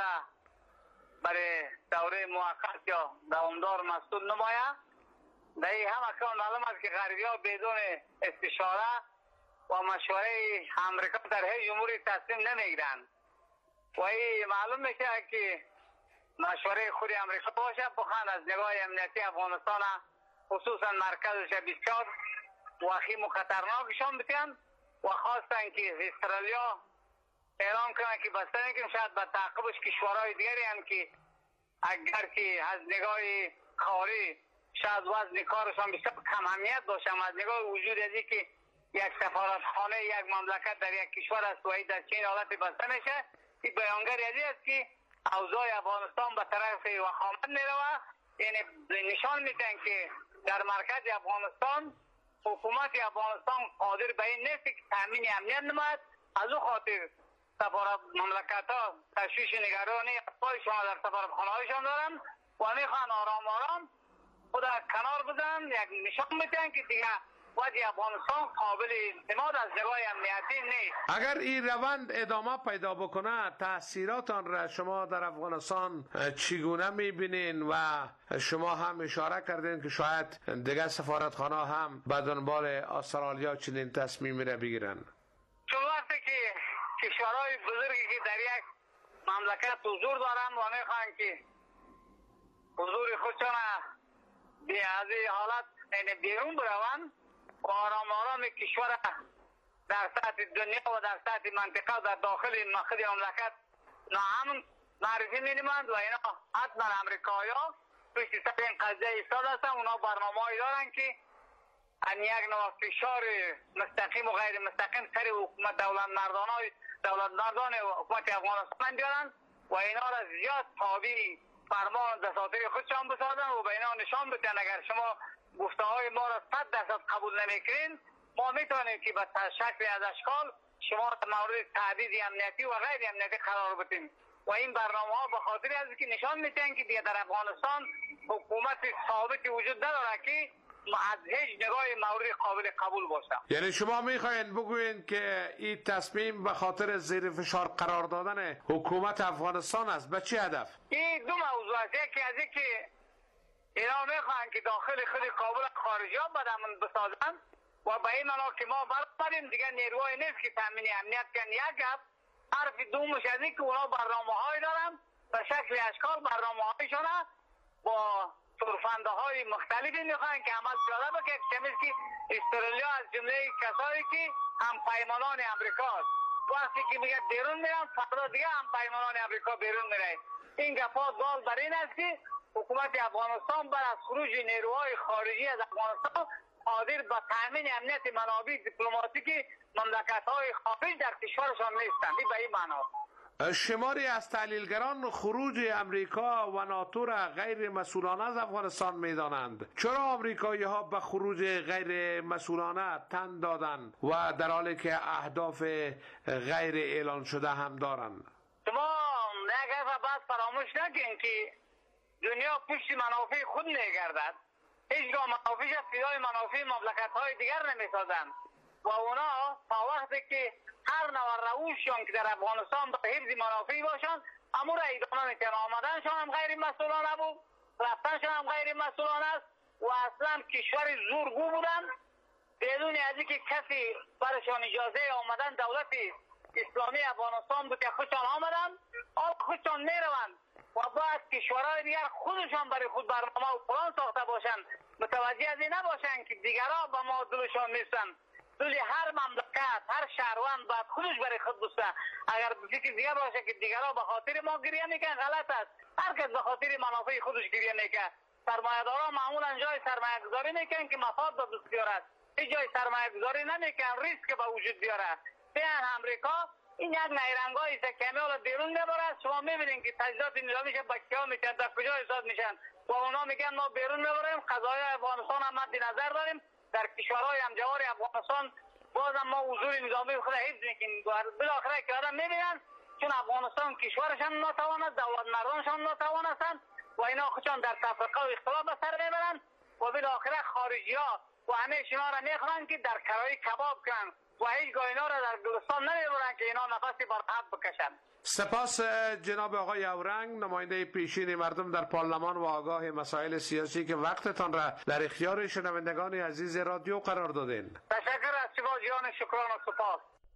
I: برای دوره موقت یا دوامدار مسئول نماید، در این هم اکنون معلوم است که غربی‌ها بدون استشاره و مشوره امریکا در هیچ اموری تصمیم نمیگیرند و این معلوم میشه که مشوره خود امریکا باشه بخواهند از نگاه امنیتی افغانستان خصوصا مرکزش بسیار وخیم و خطرناکشان بتیند و خواستن که استرالیا اعلام کنه که بسته نکنه شاید به تعقبش کشورهای دیگری هم که اگر که از نگاه خاری شاید وزن کارشان بسیار کم اهمیت باشه، از نگاه وجود ازی که یک سفارتخانه یک مملکت در یک کشور است و در چین حالت بسته میشه، این بیانگری ازی است که اوضاع افغانستان به طرف وخامت میروه. یعنی نشان میدن که در مرکز افغانستان حکومت افغانستان قادر به این نیست که تامین امنیت نماید. از او خاطر سفارت مملکت ها تشویش نگرانی افغانشان در سفارتخانه‌هایشان دارن و میخوان آرام آرام خود کنار بزنن، یک نشان میدن که دیگه وضع افغانستان قابل اعتماد از نگاه امنیتی نیست.
E: اگر این روند ادامه پیدا بکنه، تاثیراتان را شما در افغانستان چگونه میبینین؟ و شما هم اشاره کردین که شاید دیگه سفارتخانه هم به دنبال استرالیا چنین تصمیمی را بگیرن.
I: چون وقتی که کشورهای بزرگی که در یک مملکت حضور دارن و میخوان که حضور خودشان از این حالت بیرون بروند و آرام آرام کشور در سطح دنیا و در سطح منطقه و در داخل خود مملکت ناامن معرفی می‌نمایند و اینا حتما امریکایی‌ها پشت سر این قضیه ایستاده هستند. اونا برنامه‌ای دارن که ان یک نوع فشار مستقیم و غیر مستقیم سر حکومت دولت مردان حکومت افغانستان بیارن و اینا را زیاد تابع فرمان دساتیر خودشان بسازن و به اینا نشان بدن اگر شما گفته‌های ما را 100% قبول نمی‌کنین، ما میتونیم که به شکل از اشکال شما مورد تهدید امنیتی و غیر امنیتی قرار بدیم. و این برنامه ها به خاطر از که نشان میدن که دیگه در افغانستان حکومت ثابتی وجود نداره که از هیچ نگاه مورد قابل قبول باشه.
E: یعنی شما میخواین بگوین که این تصمیم به خاطر زیر فشار قرار دادن حکومت افغانستان است؟ به چه هدف؟
I: این دو موضوع است. یکی از اینکه اینا میخوان که داخل خود کابل خارجی ها بدامن بسازن و به این معنا که ما برآمدیم دیگه نیروهای نیست که تامین امنیت کنن. یک گپ حرف دومش از اینکه اونا برنامه‌هایی دارن به شکل اشکال برنامه‌هایشون با سرفنده های مختلفی میخوان که عمل پیاده بکنه چمیز که استرالیا از جمله کسایی که هم پیمانان امریکاست وقتی که میگه بیرون میرن فردا دیگه هم پیمانان امریکا بیرون میره. این گپا دال بر این است که حکومت افغانستان بعد از خروج نیروهای خارجی از افغانستان قادر به تامین امنیت منابع دیپلماتیکی مملکت‌های خارج در کشورشان نیستند. این به این معنا
E: شماری از تحلیلگران خروج امریکا و ناتو را غیر مسئولانه از افغانستان می‌دانند. چرا آمریکایی ها به خروج غیر مسئولانه تن دادند و در حالی که اهداف غیر اعلان شده هم دارند؟
I: شما نگه بس فراموش نکنید که دنیا پشت منافع خود میگردد. هیچگاه منافعش فدای منافع مملکت‌های دیگر نمی‌سازند و اونا تا وقتی که هر نوع روششون که در افغانستان به حفظ منافعی باشن امور ادامه میتن. آمدنشان هم غیر مسئولانه بود، رفتنشان هم غیر مسئولانه است و اصلا کشور زورگو بودن بدون از اینکه کسی برشان اجازه آمدن. دولت اسلامی افغانستان بود که خودشان آمدن خودشان میروند و بعد کشورهای دیگر خودشان برای خود برنامه و پلان ساخته باشن متوجه از این نباشن که دیگرها به ما دلشان نیستن. دل هر مملکت هر شهروند باید خودش برای خود بسته. اگر فکر دیگر باشه که دیگرها به خاطر ما گریه میکنن غلط است. هر کس به خاطر منافع خودش گریه میکنه. سرمایه‌دارا معمولا جای سرمایه گذاری میکنن که مفاد به دست بیاره. هیچ جای سرمایه گذاری نمیکنن ریسک به وجود بیاره. بیان امریکا این یک نیرنگایی است که کمیال بیرون میبره. شما میبینید که تجهیزات نظامیش بچه‌ها میشن در کجا حساب میشن و اونا میگن ما بیرون میبریم قضایای افغانستان هم مد نظر داریم. در کشورهای همجوار افغانستان بازم ما حضور نظامی خود حفظ میکنیم. بالاخره که آدم میبینن چون افغانستان کشورشان ناتوان است، دولت مردانشان ناتوان هستند و اینا خودشان در تفرقه و اختلاف به سر میبرن و بالاخره خارجی ها و همه شما را میخوان که در کرایی کباب کنن و هیچگاه اینا را در گلستان نمیبرن که اینا نفسی بر حق بکشن.
E: سپاس جناب آقای اورنگ، نماینده پیشین مردم در پارلمان و آگاه مسائل سیاسی که وقتتان را در اختیار شنوندگان عزیز رادیو قرار دادین.
I: تشکر از شما جان، شکران و سپاس.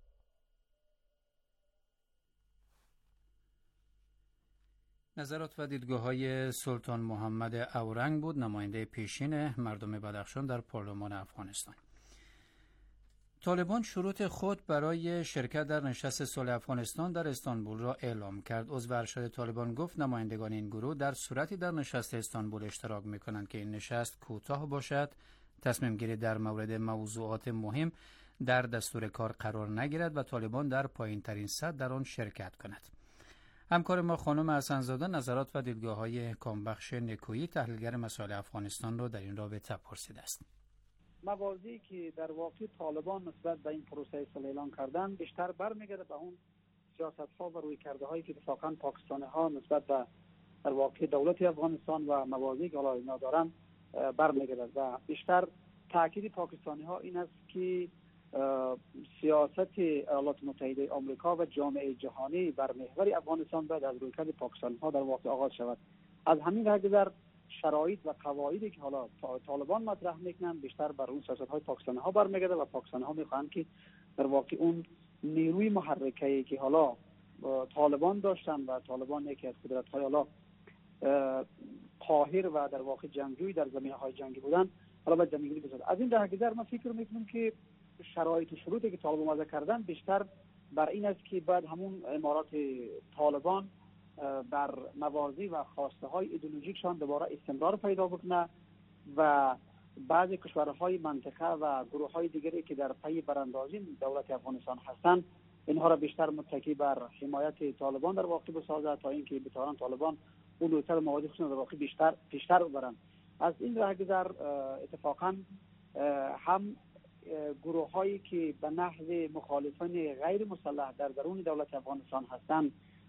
D: نظرات و دیدگاه‌های سلطان محمد اورنگ بود، نماینده پیشین مردم بدخشان در پارلمان افغانستان. طالبان شروط خود برای شرکت در نشست صلح افغانستان در استانبول را اعلام کرد. عضو ارشد طالبان گفت نمایندگان این گروه در صورتی در نشست استانبول اشتراک می‌کنند که این نشست کوتاه باشد، تصمیم گیری در مورد موضوعات مهم در دستور کار قرار نگیرد و طالبان در پایین‌ترین سطح در آن شرکت کند. همکار ما خانم حسن‌زاده نظرات و دیدگاه‌های کامبخش نکویی تحلیلگر مسائل افغانستان را در این رابطه پرسیده است.
J: موازی که در واقع طالبان نسبت به این پروسه صلح اعلان کردن بیشتر برمیگرده به اون سیاست‌ها و رویکرده‌هایی که اتفاقاً پاکستانی‌ها نسبت به در واقع دولت افغانستان و موازی که حالا اینا دارن برمیگرده و بیشتر تاکید پاکستانی‌ها این است که سیاست ایالات متحده آمریکا و جامعه جهانی بر محور افغانستان باید از رویکرد پاکستانی‌ها در واقع آغاز شود. از همین راه شرایط و قواعدی که حالا طالبان مطرح میکنن بیشتر بر اون سیاست‌های پاکستانی‌ها برمیگرده و پاکستانی‌ها میخوان که در واقع اون نیروی محرکه‌ای که حالا طالبان داشتن و طالبان یکی از قدرت‌های حالا قاهر و در واقع جنگجوی در زمینه‌های جنگی بودن حالا باید جنگجویی بشه. از این راه ما فکر میکنیم که شرایط و شروطی که طالبان وضع کردن بیشتر بر این است که بعد همون امارات طالبان بر موازی و خواسته های ایدئولوژیکشان دوباره استمرار پیدا بکنه و بعض کشورهای منطقه و گروه های دیگری که در پی براندازی دولت افغانستان هستند اینها را بیشتر متکی بر حمایت طالبان در واقع بسازد تا اینکه بتوانند طالبان اولویت‌های موازی خودشون در واقع بیشتر ببرند. از این راهگذر اتفاقا هم گروه هایی که به نحو مخالفان غیر مسلح در درون دولت افغانستان هستند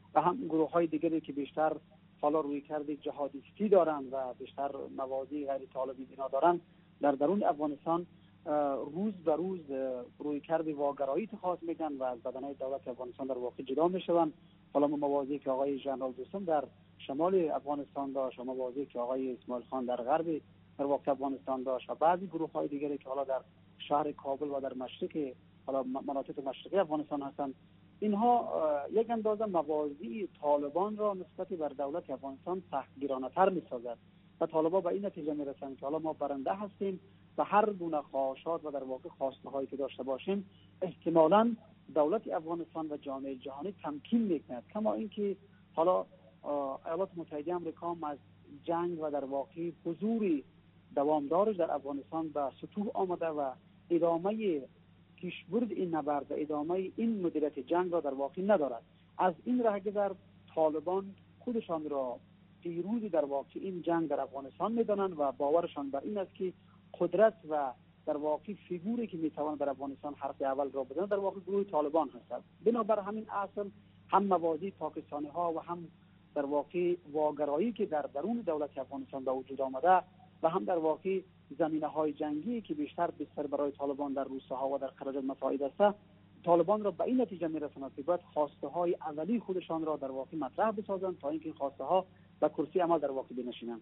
J: و هم گروه های دیگری که بیشتر حالا روی کرده جهادیستی دارند و بیشتر موازی غیر طالبی بنا دارند در درون افغانستان روز به روز روی کرده واگرایی اتخاذ میکنن و از بدنه دولت افغانستان در واقع جدا میشوند. حالا موازی که آقای ژنرال دوستم در شمال افغانستان داشت و موازی که آقای اسماعیل خان در غرب در واقع افغانستان داشت و بعضی گروه های دیگری که حالا در شهر کابل و در مشرق حالا مناطق مشرقی افغانستان هستند، اینها یک اندازه موازی طالبان را نسبت بر دولت افغانستان سختگیرانه‌تر می‌سازد و طالبان به این نتیجه میرسند که حالا ما برنده هستیم و هر گونه خواهشات و در واقع خواسته هایی که داشته باشیم احتمالاً دولت افغانستان و جامعه جهانی تمکین میکند. کما اینکه حالا ایالات متحده آمریکا از جنگ و در واقع حضور دوامدارش در افغانستان به سطوح آمده و ادامه پیشبرد این نبرد و ادامه این مدیریت جنگ را در واقع ندارد. از این رهگذر طالبان خودشان را پیروز در واقع این جنگ در افغانستان میدانند و باورشان بر این است که قدرت و در واقع فیگوری که میتواند در افغانستان حرف اول را بزنند در واقع گروه طالبان هستند. بنابر همین اصل هم موازی پاکستانی ها و هم در واقع واگرایی که در درون دولت افغانستان به وجود آمده و هم در واقع زمینه های جنگی که بیشتر بستر برای طالبان در روستاها و در خراجات مساعد است، طالبان را به این نتیجه میرساند که باید خواسته های اولی خودشان را در واقع مطرح بسازند تا اینکه این خواسته ها به کرسی عمل در واقع بنشینند.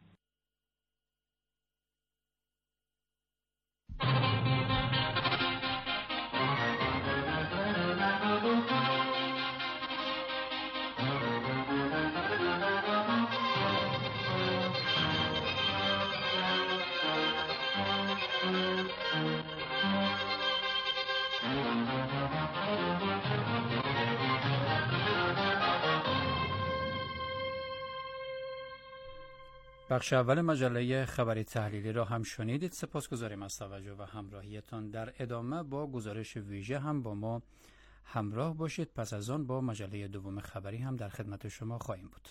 D: بخش اول مجله خبری تحلیلی را هم شنیدید. سپاسگزاریم از توجه و همراهیتان. در ادامه با گزارش ویژه هم با ما همراه باشید. پس از آن با مجله دوم خبری هم در خدمت شما خواهیم بود.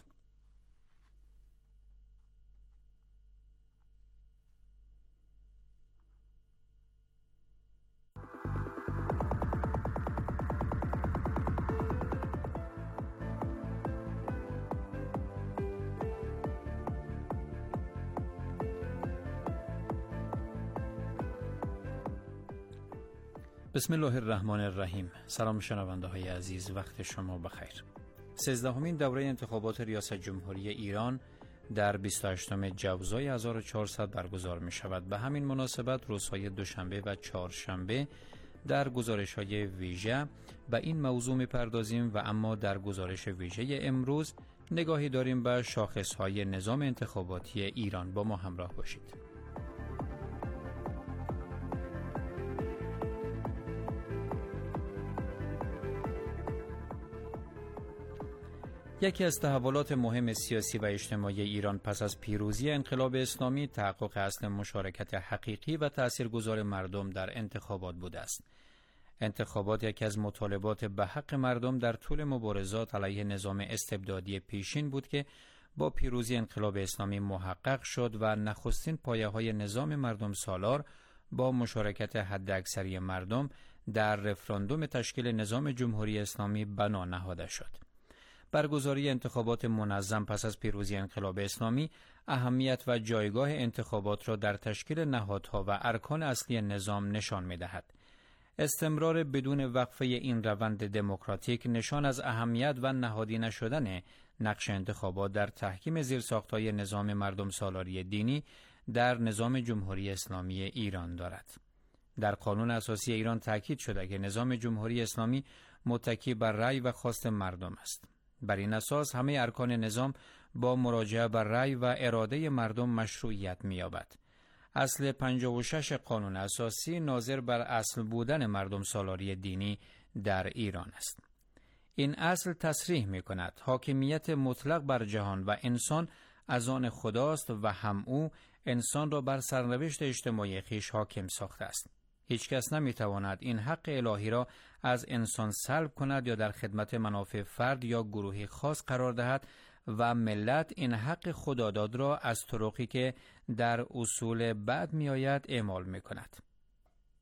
D: بسم الله الرحمن الرحیم. سلام شنونده های عزیز، وقت شما بخیر. 13مین دوره انتخابات ریاست جمهوری ایران در 28 جوزای 1400 برگزار می شود. به همین مناسبت روزهای دوشنبه و چهارشنبه در گزارش های ویژه به این موضوع می پردازیم و اما در گزارش ویژه امروز نگاهی داریم به شاخص های نظام انتخاباتی ایران. با ما همراه باشید. یکی از تحولات مهم سیاسی و اجتماعی ایران پس از پیروزی انقلاب اسلامی تحقق اصل مشارکت حقیقی و تاثیرگذار مردم در انتخابات بوده است. انتخابات یکی از مطالبات به حق مردم در طول مبارزات علیه نظام استبدادی پیشین بود که با پیروزی انقلاب اسلامی محقق شد و نخستین پایه‌های نظام مردم سالار با مشارکت حداکثری مردم در رفراندوم تشکیل نظام جمهوری اسلامی بنا نهاده شد. برگزاری انتخابات منظم پس از پیروزی انقلاب اسلامی اهمیت و جایگاه انتخابات را در تشکیل نهادها و ارکان اصلی نظام نشان می‌دهد. استمرار بدون وقفه این روند دموکراتیک نشان از اهمیت و نهادی نشدن نقش انتخابات در تحکیم زیرساخت‌های نظام مردم سالاری دینی در نظام جمهوری اسلامی ایران دارد. در قانون اساسی ایران تاکید شده که نظام جمهوری اسلامی متکی بر رأی و خواست مردم است. بر این اساس همه ارکان نظام با مراجعه بر رأی و اراده مردم مشروعیت می‌یابد. اصل 56 قانون اساسی ناظر بر اصل بودن مردم سالاری دینی در ایران است. این اصل تصریح می‌کند حاکمیت مطلق بر جهان و انسان از آن خداست و هم او انسان را بر سرنوشت اجتماعی خویش حاکم ساخته است. هیچ کس نمی‌تواند این حق الهی را از انسان سلب کند یا در خدمت منافع فرد یا گروهی خاص قرار دهد و ملت این حق خداداد را از طرقی که در اصول بعد می‌آید اعمال می‌کند.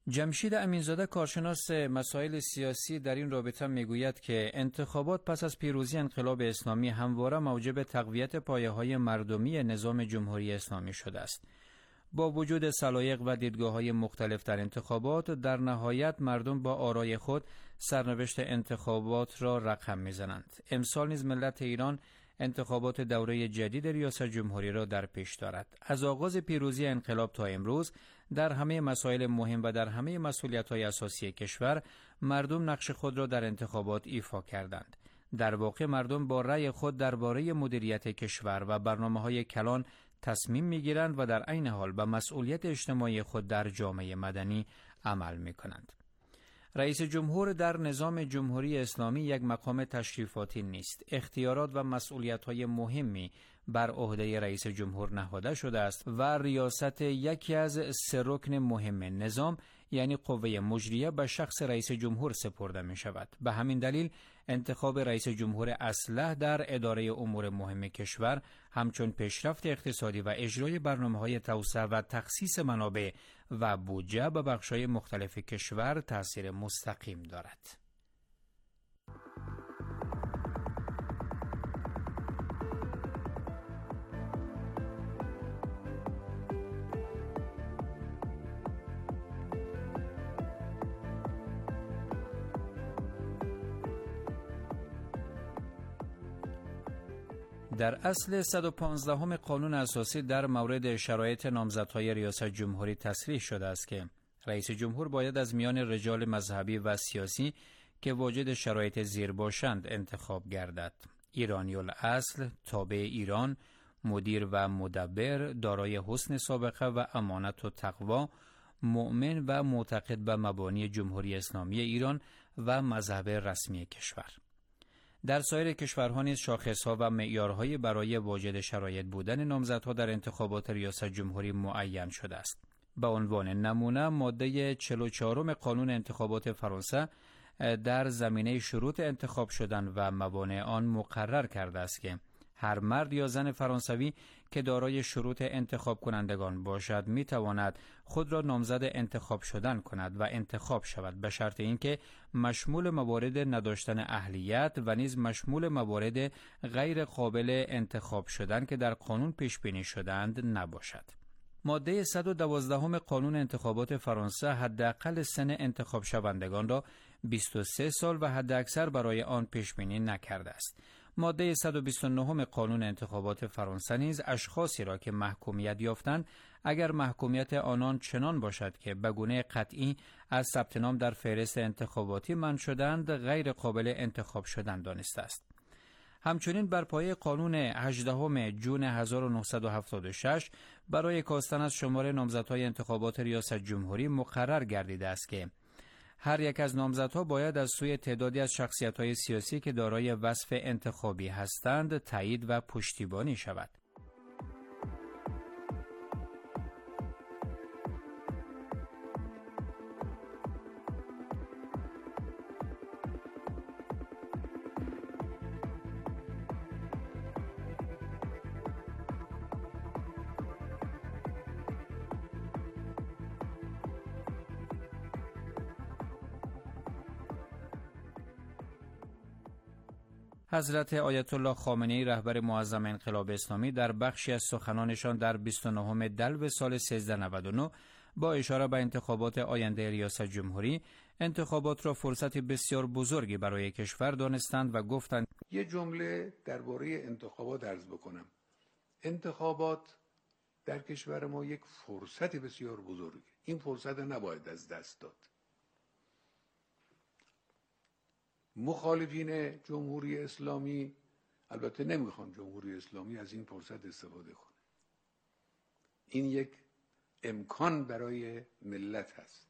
D: جمشید امینزاده کارشناس مسائل سیاسی در این رابطه میگوید که انتخابات پس از پیروزی انقلاب اسلامی همواره موجب تقویت پایه‌های مردمی نظام جمهوری اسلامی شده است. با وجود سلایق و دیدگاه‌های مختلف در انتخابات، در نهایت مردم با آرای خود سرنوشت انتخابات را رقم می‌زنند. امسال نیز ملت ایران انتخابات دوره جدید ریاست جمهوری را در پیش دارد. از آغاز پیروزی انقلاب تا امروز در همه مسائل مهم و در همه مسئولیت‌های اساسی کشور مردم نقش خود را در انتخابات ایفا کردند. در واقع مردم با رأی خود درباره مدیریت کشور و برنامه‌های کلان تصمیم می‌گیرند و در عین حال به مسئولیت اجتماعی خود در جامعه مدنی عمل می‌کنند. رئیس جمهور در نظام جمهوری اسلامی یک مقام تشریفاتی نیست. اختیارات و مسئولیت‌های مهمی بر عهده رئیس جمهور نهاده شده است و ریاست یکی از 3 رکن مهم نظام یعنی قوه مجریه به شخص رئیس جمهور سپرده می شود. به همین دلیل انتخاب رئیس جمهور اصلح در اداره امور مهم کشور همچون پیشرفت اقتصادی و اجرای برنامه‌های توسعه و تخصیص منابع و بودجه به بخش‌های مختلف کشور تأثیر مستقیم دارد. در اصل 115 قانون اساسی در مورد شرایط نامزدهای ریاست جمهوری تصریح شده است که رئیس جمهور باید از میان رجال مذهبی و سیاسی که واجد شرایط زیر باشند انتخاب گردد. ایرانی الاصل، تابع ایران، مدیر و مدبر، دارای حسن سابقه و امانت و تقوا، مؤمن و معتقد به مبانی جمهوری اسلامی ایران و مذهب رسمی کشور. در سایر کشورها نیز شاخص‌ها و معیارهای برای واجد شرایط بودن نامزدها در انتخابات ریاست جمهوری معین شده است. به عنوان نمونه ماده 44 قانون انتخابات فرانسه در زمینه شروط انتخاب شدن و موانع آن مقرر کرده است که هر مرد یا زن فرانسوی که دارای شروط انتخاب کنندگان باشد می تواند خود را نامزد انتخاب شدن کند و انتخاب شود به شرط اینکه مشمول موارد نداشتن اهلیت و نیز مشمول موارد غیر قابل انتخاب شدن که در قانون پیش بینی شدند نباشد. ماده 112 قانون انتخابات فرانسه حداقل سن انتخاب شوندگان را 23 سال و حداکثر برای آن پیش بینی نکرده است. ماده 129 قانون انتخابات فرانسه نیز اشخاصی را که محکومیت یافتند اگر محکومیت آنان چنان باشد که به گونه قطعی از ثبت نام در فهرست انتخاباتی منع شدند غیر قابل انتخاب شدن دانسته است. همچنین بر پایه قانون 18 جون 1976 برای کاستن از شمار نامزدهای انتخابات ریاست جمهوری مقرر گردیده است که هر یک از نامزدها باید از سوی تعدادی از شخصیت‌های سیاسی که دارای وصف انتخابی هستند تایید و پشتیبانی شود. حضرت آیت الله خامنه‌ای رهبر معظم انقلاب اسلامی در بخشی از سخنانشان در 29 دلو سال 1399 با اشاره به انتخابات آینده ریاست جمهوری انتخابات را فرصت بسیار بزرگی برای کشور دانستند و گفتند
K: یه جمله درباره انتخابات عرض بکنم. انتخابات در کشور ما یک فرصت بسیار بزرگه. این فرصت نباید از دست داد. مخالفین جمهوری اسلامی البته نمیخوان جمهوری اسلامی از این فرصت استفاده کنه. این یک امکان برای ملت هست.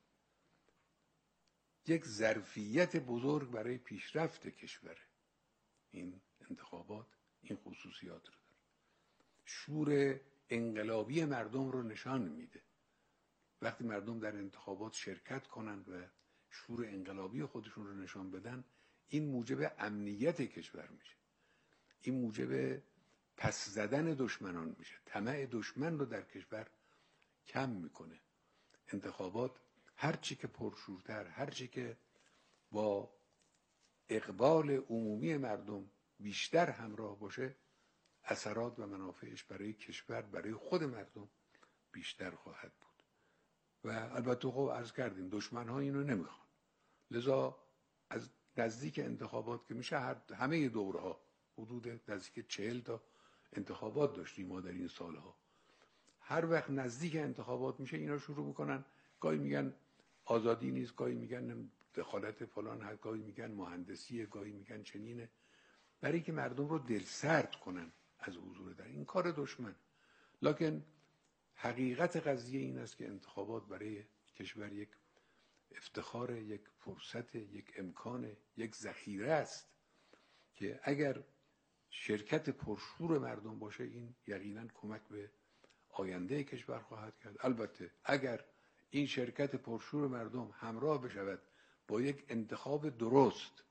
K: یک ظرفیت بزرگ برای پیشرفت کشوره. این انتخابات این خصوصیات رو داره. شور انقلابی مردم رو نشان میده. وقتی مردم در انتخابات شرکت کنند و شور انقلابی خودشون رو نشان بدن این موجب امنیت کشور میشه. این موجب پس زدن دشمنان میشه. طمع دشمن رو در کشور کم میکنه. انتخابات هرچی که پرشورتر، هرچی که با اقبال عمومی مردم بیشتر همراه باشه، اثرات و منافعش برای کشور، برای خود مردم بیشتر خواهد بود. و البته خب عرض کردیم دشمن ها اینو نمیخوان، لذا از نزدیک انتخابات که میشه همه دورها حدود نزدیک 40 تا انتخابات داشتیم ما در این سالها، هر وقت نزدیک انتخابات میشه اینا شروع میکنن، گاهی میگن آزادی نیست، گاهی میگن دخالت فلان، گاهی میگن مهندسیه، گاهی میگن چنینه، برای که مردم رو دلسرد کنن از حضور در این کار دشمن. لکن حقیقت قضیه این است که انتخابات برای کشور یک افتخار، یک فرصت، یک امکان، یک ذخیره است که اگر شرکت پرشور مردم باشه این یقینا کمک به آینده کشور خواهد کرد. البته اگر این شرکت پرشور مردم همراه بشود با یک انتخاب درست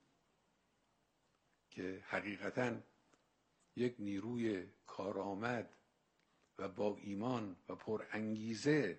K: که حقیقتاً یک نیروی کارآمد و با ایمان و پر انگیزه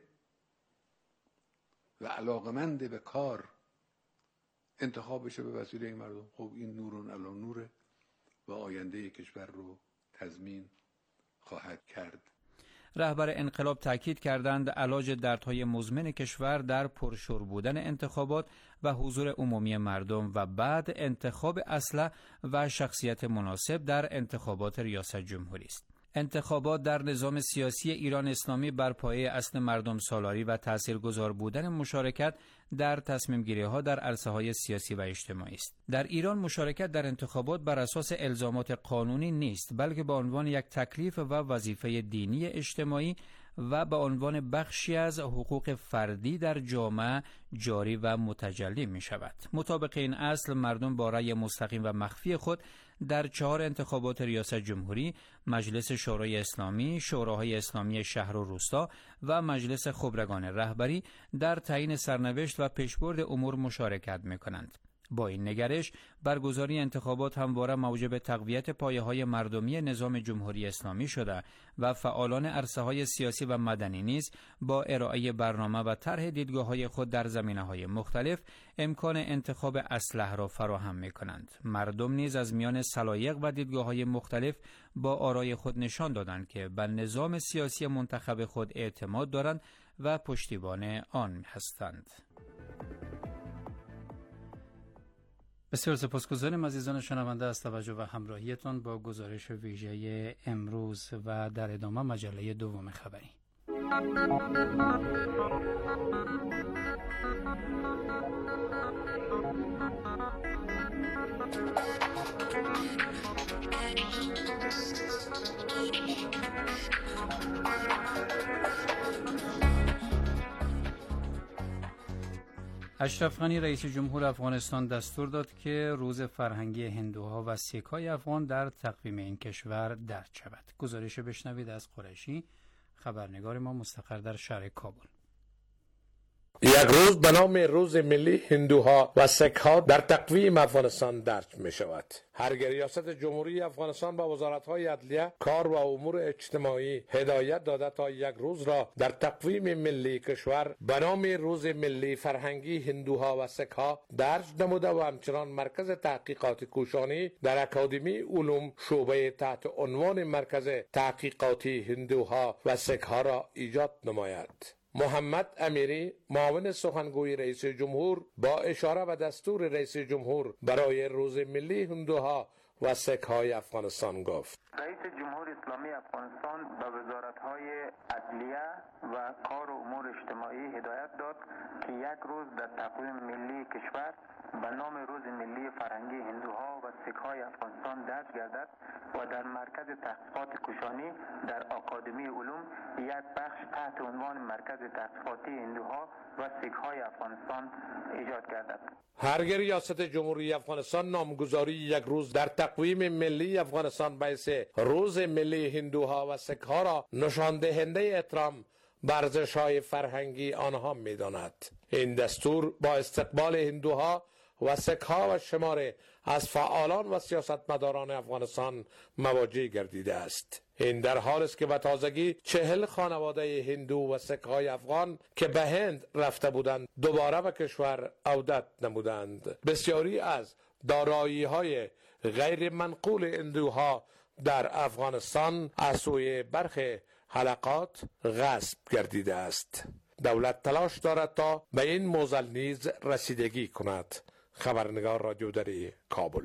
K: و علاقمند به کار انتخاب بشه به وسیله این مردم، خب این نورون علی نوره و آینده کشور رو تضمین خواهد کرد.
D: رهبر انقلاب تاکید کردند علاج دردهای مزمن کشور در پرشور بودن انتخابات و حضور عمومی مردم و بعد انتخاب اسلحه و شخصیت مناسب در انتخابات ریاست جمهوری است. انتخابات در نظام سیاسی ایران اسلامی بر پایه اصل مردم سالاری و تاثیرگذار بودن مشارکت در تصمیم گیری ها در عرصه های سیاسی و اجتماعی است. در ایران مشارکت در انتخابات بر اساس الزامات قانونی نیست، بلکه به عنوان یک تکلیف و وظیفه دینی اجتماعی و به عنوان بخشی از حقوق فردی در جامعه جاری و متجلی می شود. مطابق این اصل مردم با رأی مستقیم و مخفی خود در 4 انتخابات ریاست جمهوری، مجلس شورای اسلامی، شوراهای اسلامی شهر و روستا و مجلس خبرگان رهبری در تعیین سرنوشت و پیشبرد امور مشارکت می کنند. با این نگرش برگزاری انتخابات همواره موجب تقویت پایه‌های مردمی نظام جمهوری اسلامی شده و فعالان عرصه‌های سیاسی و مدنی نیز با ارائه برنامه و طرح دیدگاه‌های خود در زمینه‌های مختلف امکان انتخاب اسلحه را فراهم می‌کنند. مردم نیز از میان سلایق و دیدگاه‌های مختلف با آرای خود نشان دادند که به نظام سیاسی منتخب خود اعتماد دارند و پشتیبان آن هستند. بسیار سپاسگزاریم عزیزان شنونده از توجه و همراهیتان با گزارش ویژه امروز و در ادامه مجله دوم خبری. اشرف غنی رئیس جمهور افغانستان دستور داد که روز فرهنگی هندوها و سیک‌های افغان در تقویم این کشور درج شود. گزارش بشنوید از قریشی، خبرنگار ما مستقر در شهر کابل.
E: یک روز به نام روز ملی هندوها و سیک‌ها در تقویم افغانستان درج می شود. هرگاه ریاست جمهوری افغانستان با وزارت‌های عدلیه، کار و امور اجتماعی هدایت داده تا یک روز را در تقویم ملی کشور به نام روز ملی فرهنگی هندوها و سیک‌ها درج نموده و همچنان مرکز تحقیقات کوشانی در اکادمی علوم شعبه تحت عنوان مرکز تحقیقاتی هندوها و سیک‌ها را ایجاد نماید. محمد امیری معاون سخنگوی رئیس جمهور با اشاره به دستور رئیس جمهور برای روز ملی هندوها و سیک‌های افغانستان گفت:
L: رئیس جمهور اسلامی افغانستان به وزارت‌های عدلیه و کار و امور اجتماعی هدایت داد که یک روز در تقویم ملی کشور به نام روز ملی فرهنگی هندوها و سیک‌های افغانستان درج گردد و در مرکز تحقیقات کوشانی در آکادمی علوم یک بخش تحت عنوان مرکز تحقیقاتی هندوها و سیک‌های افغانستان ایجاد گردد.
E: هرگاه ریاست جمهوری افغانستان نامگذاری یک روز در تقویم ملی افغانستان باعث روز ملی هندوها و سیک‌ها را نشان دهنده احترام به ارزش‌های فرهنگی آنها می‌داند. این دستور با استقبال هندوها و سیک‌ها و شمار از فعالان و سیاستمداران افغانستان مواجه گردیده است. این در حالی است که به تازگی 40 خانواده هندو و سیک های افغان که به هند رفته بودند دوباره به کشور عودت نمودند. بسیاری از دارایی های غیر منقول هندوها در افغانستان از سوی برخی حلقات غصب گردیده است. دولت تلاش دارد تا به این موزل نیز رسیدگی کند. خبرنگار رادیو دری کابل.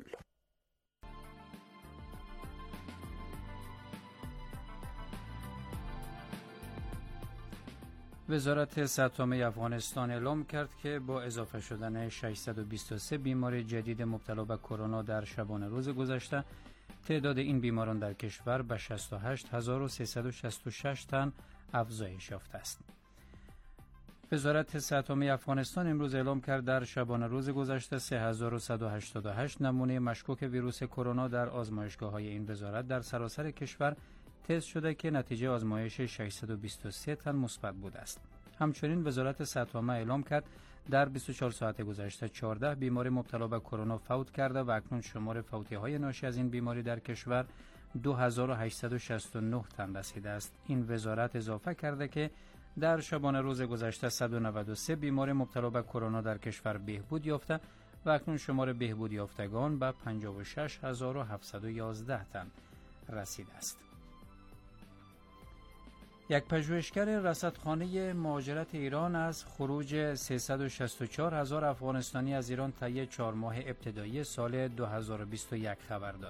D: وزارت صحت عامه افغانستان اعلام کرد که با اضافه شدن 623 بیمار جدید مبتلا به کرونا در شبانه روز گذشته، تعداد این بیماران در کشور به 68366 تن افزایش یافته است. وزارت صحت عامه افغانستان امروز اعلام کرد در شبانه روز گذشته 3188 نمونه مشکوک ویروس کرونا در آزمایشگاه‌های این وزارت در سراسر کشور تست شده که نتیجه آزمایش 623 تن مثبت بوده است. همچنین وزارت صحت عامه اعلام کرد در 24 ساعت گذشته 14 بیمار مبتلا به کرونا فوت کرده و اکنون شمار فوتی‌های ناشی از این بیماری در کشور 2869 تن رسیده است. این وزارت اضافه کرده که در شبانه روز گذشته 193 بیمار مبتلا به کرونا در کشور بهبود یافته و اکنون شمار بهبود یافتگان به 56711 تن رسیده است. یک پژوهشگر رصدخانه مهاجرت ایران از خروج 364,000 افغانستانی از ایران طی 4 ماه ابتدایی سال 2021 خبر داد.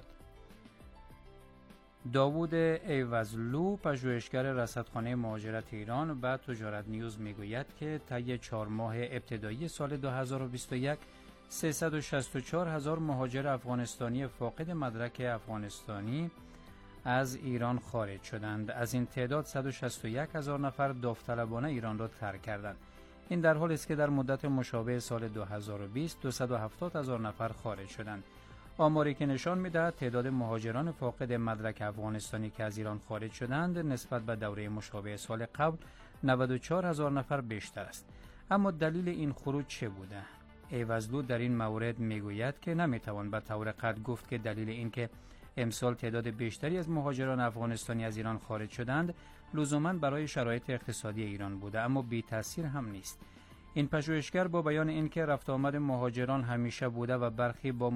D: داوود ایوزلو، پژوهشگر رصدخانه مهاجرت ایران، به تجارت نیوز میگوید که طی 4 ماه ابتدایی سال 2021 364,000 مهاجر افغانستانی فاقد مدرک افغانستانی از ایران خارج شدند. از این تعداد 161,000 نفر داوطلبانه ایران را ترک کردند. این در حالی است که در مدت مشابه سال 2020 270,000 نفر خارج شدند. آماری که نشان می‌دهد تعداد مهاجران فاقد مدرک افغانستانی که از ایران خارج شدند نسبت به دوره مشابه سال قبل 94,000 نفر بیشتر است. اما دلیل این خروج چه بوده؟ ایوزلو در این مورد میگوید که نمیتوان به طور قطع گفت که دلیل این که امسال تعداد بیشتری از مهاجران افغانستانی از ایران خارج شدند لزوماً برای شرایط اقتصادی ایران بوده، اما بی تاثیر هم نیست. این پژوهشگر با بیان اینکه رفت آمد مهاجران همیشه بوده و برخی با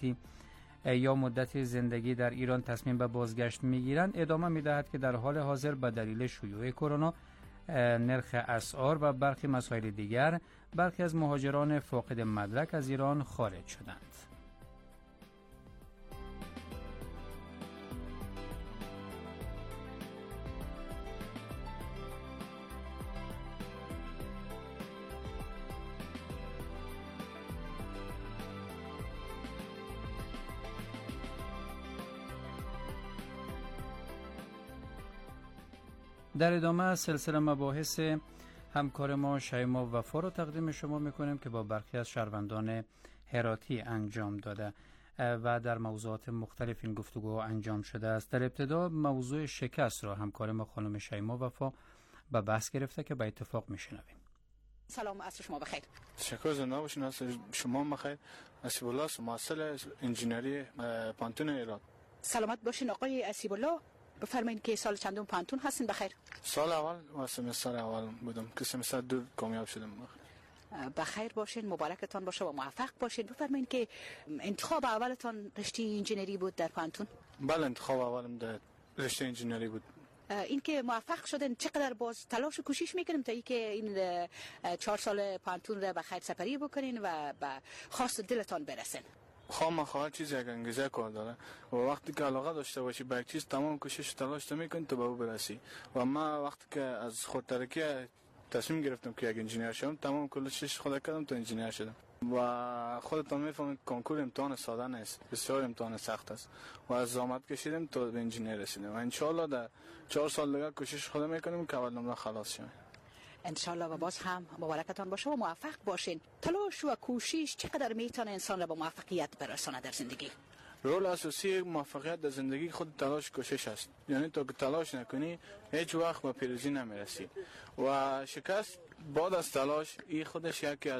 D: مدتی زندگی در ایران تصمیم به بازگشت میگیرند، ادامه میدهد که در حال حاضر به دلیل شیوع کرونا، نرخ اسعار و برخی مسائل دیگر برخی از مهاجران فاقد مدرک از ایران خارج شدند. در ادامه سلسله مباحث همکار ما شیما وفا رو تقدیم شما میکنیم که با برخی از شهروندان هراتی انجام داده و در موضوعات مختلف این گفتگو انجام شده است. در ابتدا موضوع شکست را همکار ما خانم شیما وفا به بحث گرفته که به اتفاق میشنویم.
M: سلام، عصر شما بخیر.
N: تشکر، زنده باشین. عصر شما بخیر. اسیب الله، محصل انجینری پانتون ایران.
M: سلامت باشین آقای اسیب الله. بفرمایید که سال چندم پانتون هستین؟ بخیر.
N: سال اول و سمستر اول بودم که سمستر 2 کامیاب شدم.
M: بخیر باشین، مبارکتان باشه و موفق باشین. بفرمایید که انتخاب اولتان رشته انجینری بود در پانتون؟
N: بله، انتخاب اولم در رشته انجینری بود.
M: این که موفق شدن چقدر باز تلاش و کوشش میکنیم تا اینکه این 4 سال پانتون را به خیر سپری بکنین و به خواست دلتان برسین؟
N: خواهر چیزی یک انگیزه کار داره و وقتی که علاقه داشته باشی به یک چیز تمام کوشش تلاش میکنی تا به او برسی. و من وقتی که از خودترکی تصمیم گرفتم که یک انجینیر شدم، تمام کوشش خود کردم تا انجینیر شدم. و خودتان میفهمید کنکور امتحان ساده نیست، بسیار امتحان سخت است و از زحمت کشیدیم تا به انجینیر رسیدیم و ان شاء الله در 4 سال دیگه کوشش خود میکنیم که اول نمره خلاص شیم
M: ان شاء الله. و باز هم مبارکتان باشه و موفق باشین. تلاش و کوشش چقدر میتونه انسان را به موفقیت برسونه در زندگی؟
N: رول اساسی موفقیت در زندگی خود تلاش کوشش است. یعنی تو که تلاش نکنی هیچ وقت به پیروزی نمیرسی و شکست بعد از تلاش این خودش یکی از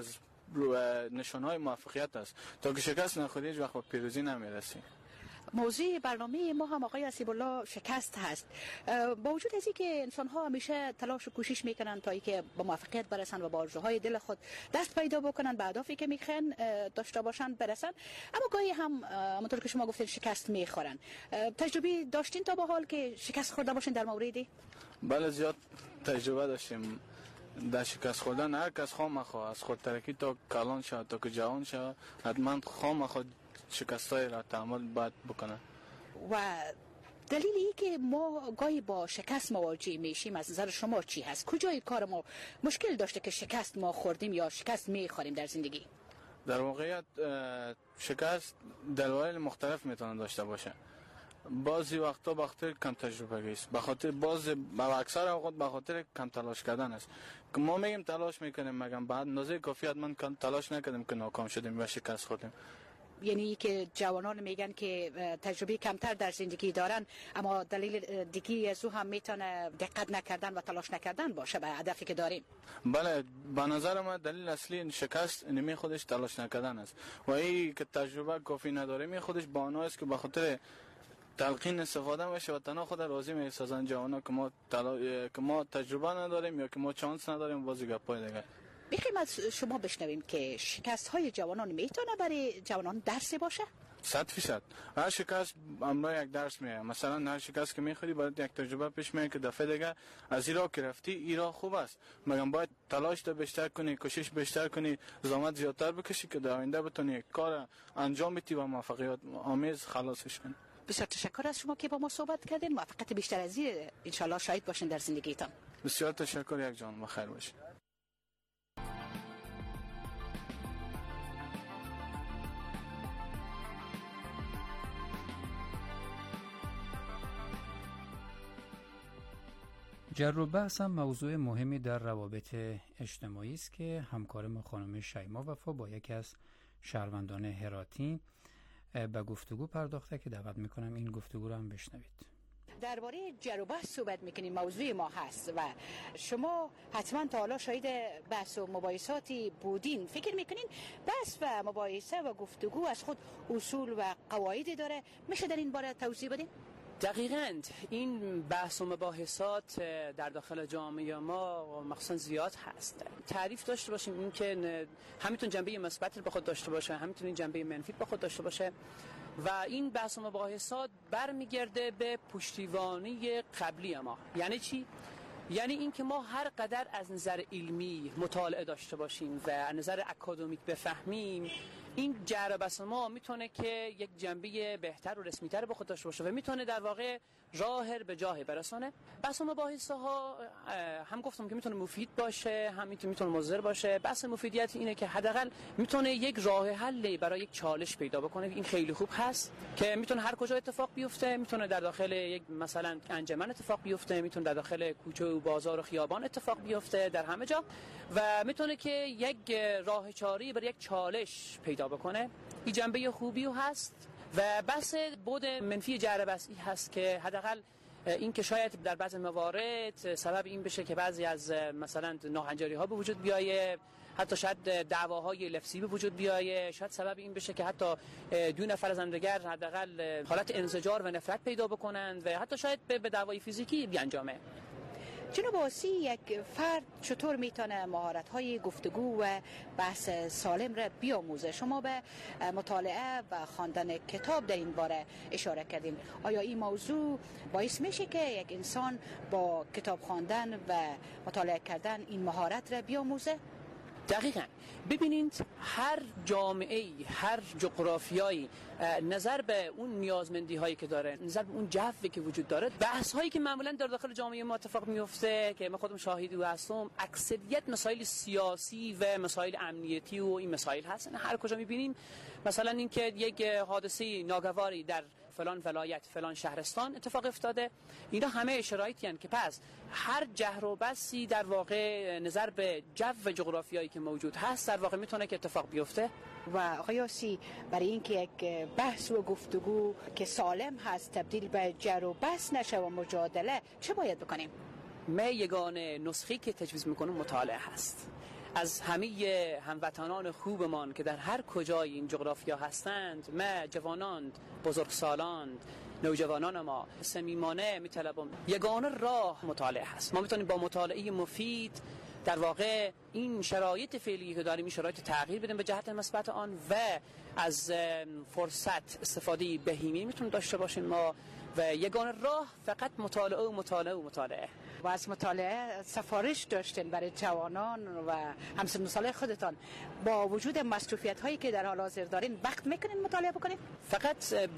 N: نشانهای موفقیت است. تا که شکست نخوری هیچ وقت به پیروزی نمیرسی.
M: موضوع برنامه ما هم آقای حسیب الله شکست هست. با وجود از اینکه انسان ها همیشه تلاش و کوشش میکنن تا اینکه به موفقیت برسن و با آرزوهای دل خود دست پیدا بکنن، به اهدافی که میخوان داشته باشن برسن، اما گاهی هم همونطور که شما گفتین شکست میخورن. تجربه داشتین تا به حال که شکست خورده باشین در موردی؟
N: بله زیاد تجربه داشتیم در شکست خوردن. هر کس خامخواه از خودترکی تا کلان شود تا که جوان شود حتما خامخواه شکستای را تحمل باید بکنه.
M: و دلیلی که ما گاهی با شکست مواجه میشیم از نظر شما چی هست؟ کجای کار ما مشکل داشته که شکست ما خوردیم یا شکست میخوریم در زندگی؟
N: در واقعیت شکست دلایل مختلف میتونه داشته باشه. بعضی وقتا بخاطر کم تجربه است، بخاطر اکثر اوقات بخاطر کم تلاش کردن است. که ما میگیم تلاش میکنیم مگم بعد اندازه کافی حتما تلاش نکردیم که ناکام شدیم و شکست خوردیم.
M: یعنی که جوانان میگن که تجربه کمتر در زندگی دارن، اما دلیل دیگه از او هم میتونه دقت نکردن و تلاش نکردن باشه به هدفی که داریم.
N: بله، به نظر من دلیل اصلی شکست اینمی خودش تلاش نکردن است و این که تجربه کافی نداریم خودش بهانه است که به خاطر تلقین استفاده میشه و تنها خود راضی میسازن جوانا که ما تجربه نداریم یا که ما چانس نداریم. بازی گپای دیگه
M: میخوایم از شما بشنویم که شکست های جوانان میتونه برای جوانان درس باشه؟
N: 100%. هر شکست امروز یک درس میه. مثلا هر شکست که میخوری برات یک تجربه پیش میاد که دفعه دیگه از ایرا که رفتی ایرا خوب است، مگم باید تلاش تو بیشتر کنی، کوشش بیشتر کنی، زحمت زیادتر بکشی که در آینده بتونی کار انجام بدی و موفقیت آمیز خلاصش کنی.
M: بسیار تشکر از شما که با ما صحبت کردین. موفقیت بیشتر از این ان شاء الله شاهد باشین در زندگیتان.
N: بسیار تشکر یک جان، بخیر باشید.
D: جر و بحث هم موضوع مهمی در روابط اجتماعی است که همکار ما خانم شیما وفا با یکی از شهروندان هراتی به گفتگو پرداخته که دعوت میکنم این گفتگو رو هم بشنوید.
M: درباره جر و بحث صحبت میکنیم، موضوع ما هست و شما حتما تا حالا شاهد بحث و مباحثاتی بودین. فکر میکنین بحث و مباحثه و گفتگو از خود اصول و قواعدی داره؟ میشه در این باره توضیح بدین؟
O: دقیقاً این بحث و مباحثات در داخل جامعه ما مخصوصا زیاد هست. تعریف داشته باشیم این که همینطور جنبه مثبت به خود داشته باشه، همینطور این جنبه منفی به خود داشته باشه و این بحث و مباحثات برمیگرده به پشتیبانی قبلی ما. یعنی چی؟ یعنی این که ما هر قدر از نظر علمی مطالعه داشته باشیم و از نظر اکادمیک بفهمیم، این جر و بحث ما میتونه که یک جنبه بهتر و رسمی‌تر به خود داشته باشه و میتونه در واقع راه به جای برسونه. بحث و مباحث ها هم گفتم که میتونه مفید باشه، هم میتونه مضر باشه. بحث مفیدیت اینه که حداقل میتونه یک راه حل برای یک چالش پیدا بکنه. این خیلی خوب هست که میتونه هر کجا اتفاق بیفته، میتونه در داخل یک مثلا انجمن اتفاق بیفته، میتونه در داخل کوچه و بازار و خیابان اتفاق بیفته، در همه جا، و میتونه که یک راه چاری برای یک چالش پیدا بکنه. این جنبه خوبی هست. و بحث بود منفی جر بحثی هست که حداقل این که شاید در بعضی موارد سبب این بشه که بعضی از مثلا ناهنجاری ها به وجود بیایه، حتی شاید دعواهای لفظی به وجود بیایه، شاید سبب این بشه که حتی دو نفر از هم دیگر حداقل حالت انزجار و نفرت پیدا بکنند و حتی شاید به دعوای فیزیکی بیانجامه.
M: جناب آسی، یک فرد چطور میتونه مهارت‌های گفتگو و بحث سالم را بیاموزه؟ شما به مطالعه و خواندن کتاب در این باره اشاره کردین. آیا این موضوع باعث میشه که یک انسان با کتاب خواندن و مطالعه کردن این مهارت را بیاموزه؟
O: دقیقاً. ببینید هر جامعه، هر جغرافیایی نظر به اون نیازمندی هایی که داره، نظر به اون جوی که وجود داره، بحث هایی که معمولا در داخل جامعه ما اتفاق میفته که من خودم شاهدی هستم، اکثریت مسائل سیاسی و مسائل امنیتی و این مسائل هستن. هر کجا میبینیم مثلا اینکه یک حادثه ناگواری در فلان ولایت، فلان شهرستان اتفاق افتاده، اینا همه شرایطی هستند که پس هر جهر و بحثی در واقع نظر به جو جغرافیایی که موجود هست در واقع میتونه که اتفاق بیفته.
M: و آقای آسی، برای اینکه یک بحث و گفتگو که سالم هست تبدیل به جر و بحث نشه و مجادله، چه باید بکنیم؟
O: من یگانه نسخه‌ای که تجویز میکنم مطالعه هست. از همه هموطنان خوبمان که در هر کجای این جغرافیا هستند، ما جوانان، بزرگسالان، نوجوانان ما صمیمانه می‌طلبم یگانه راه مطالعه هست. ما میتونیم با مطالعه مفید در واقع این شرایط فعلی که داریم، این شرایط تغییر بدیم به جهت مثبت آن و از فرصت استفاده بهینه میتونیم داشته باشیم ما. و یگانه راه فقط مطالعه و مطالعه و مطالعه.
M: و از مطالعه سفارش داشتین برای جوانان و همسن سال خودتان، با وجود مصروفیت هایی که در حال حاضر دارین وقت میکنین مطالعه بکنین؟
O: فقط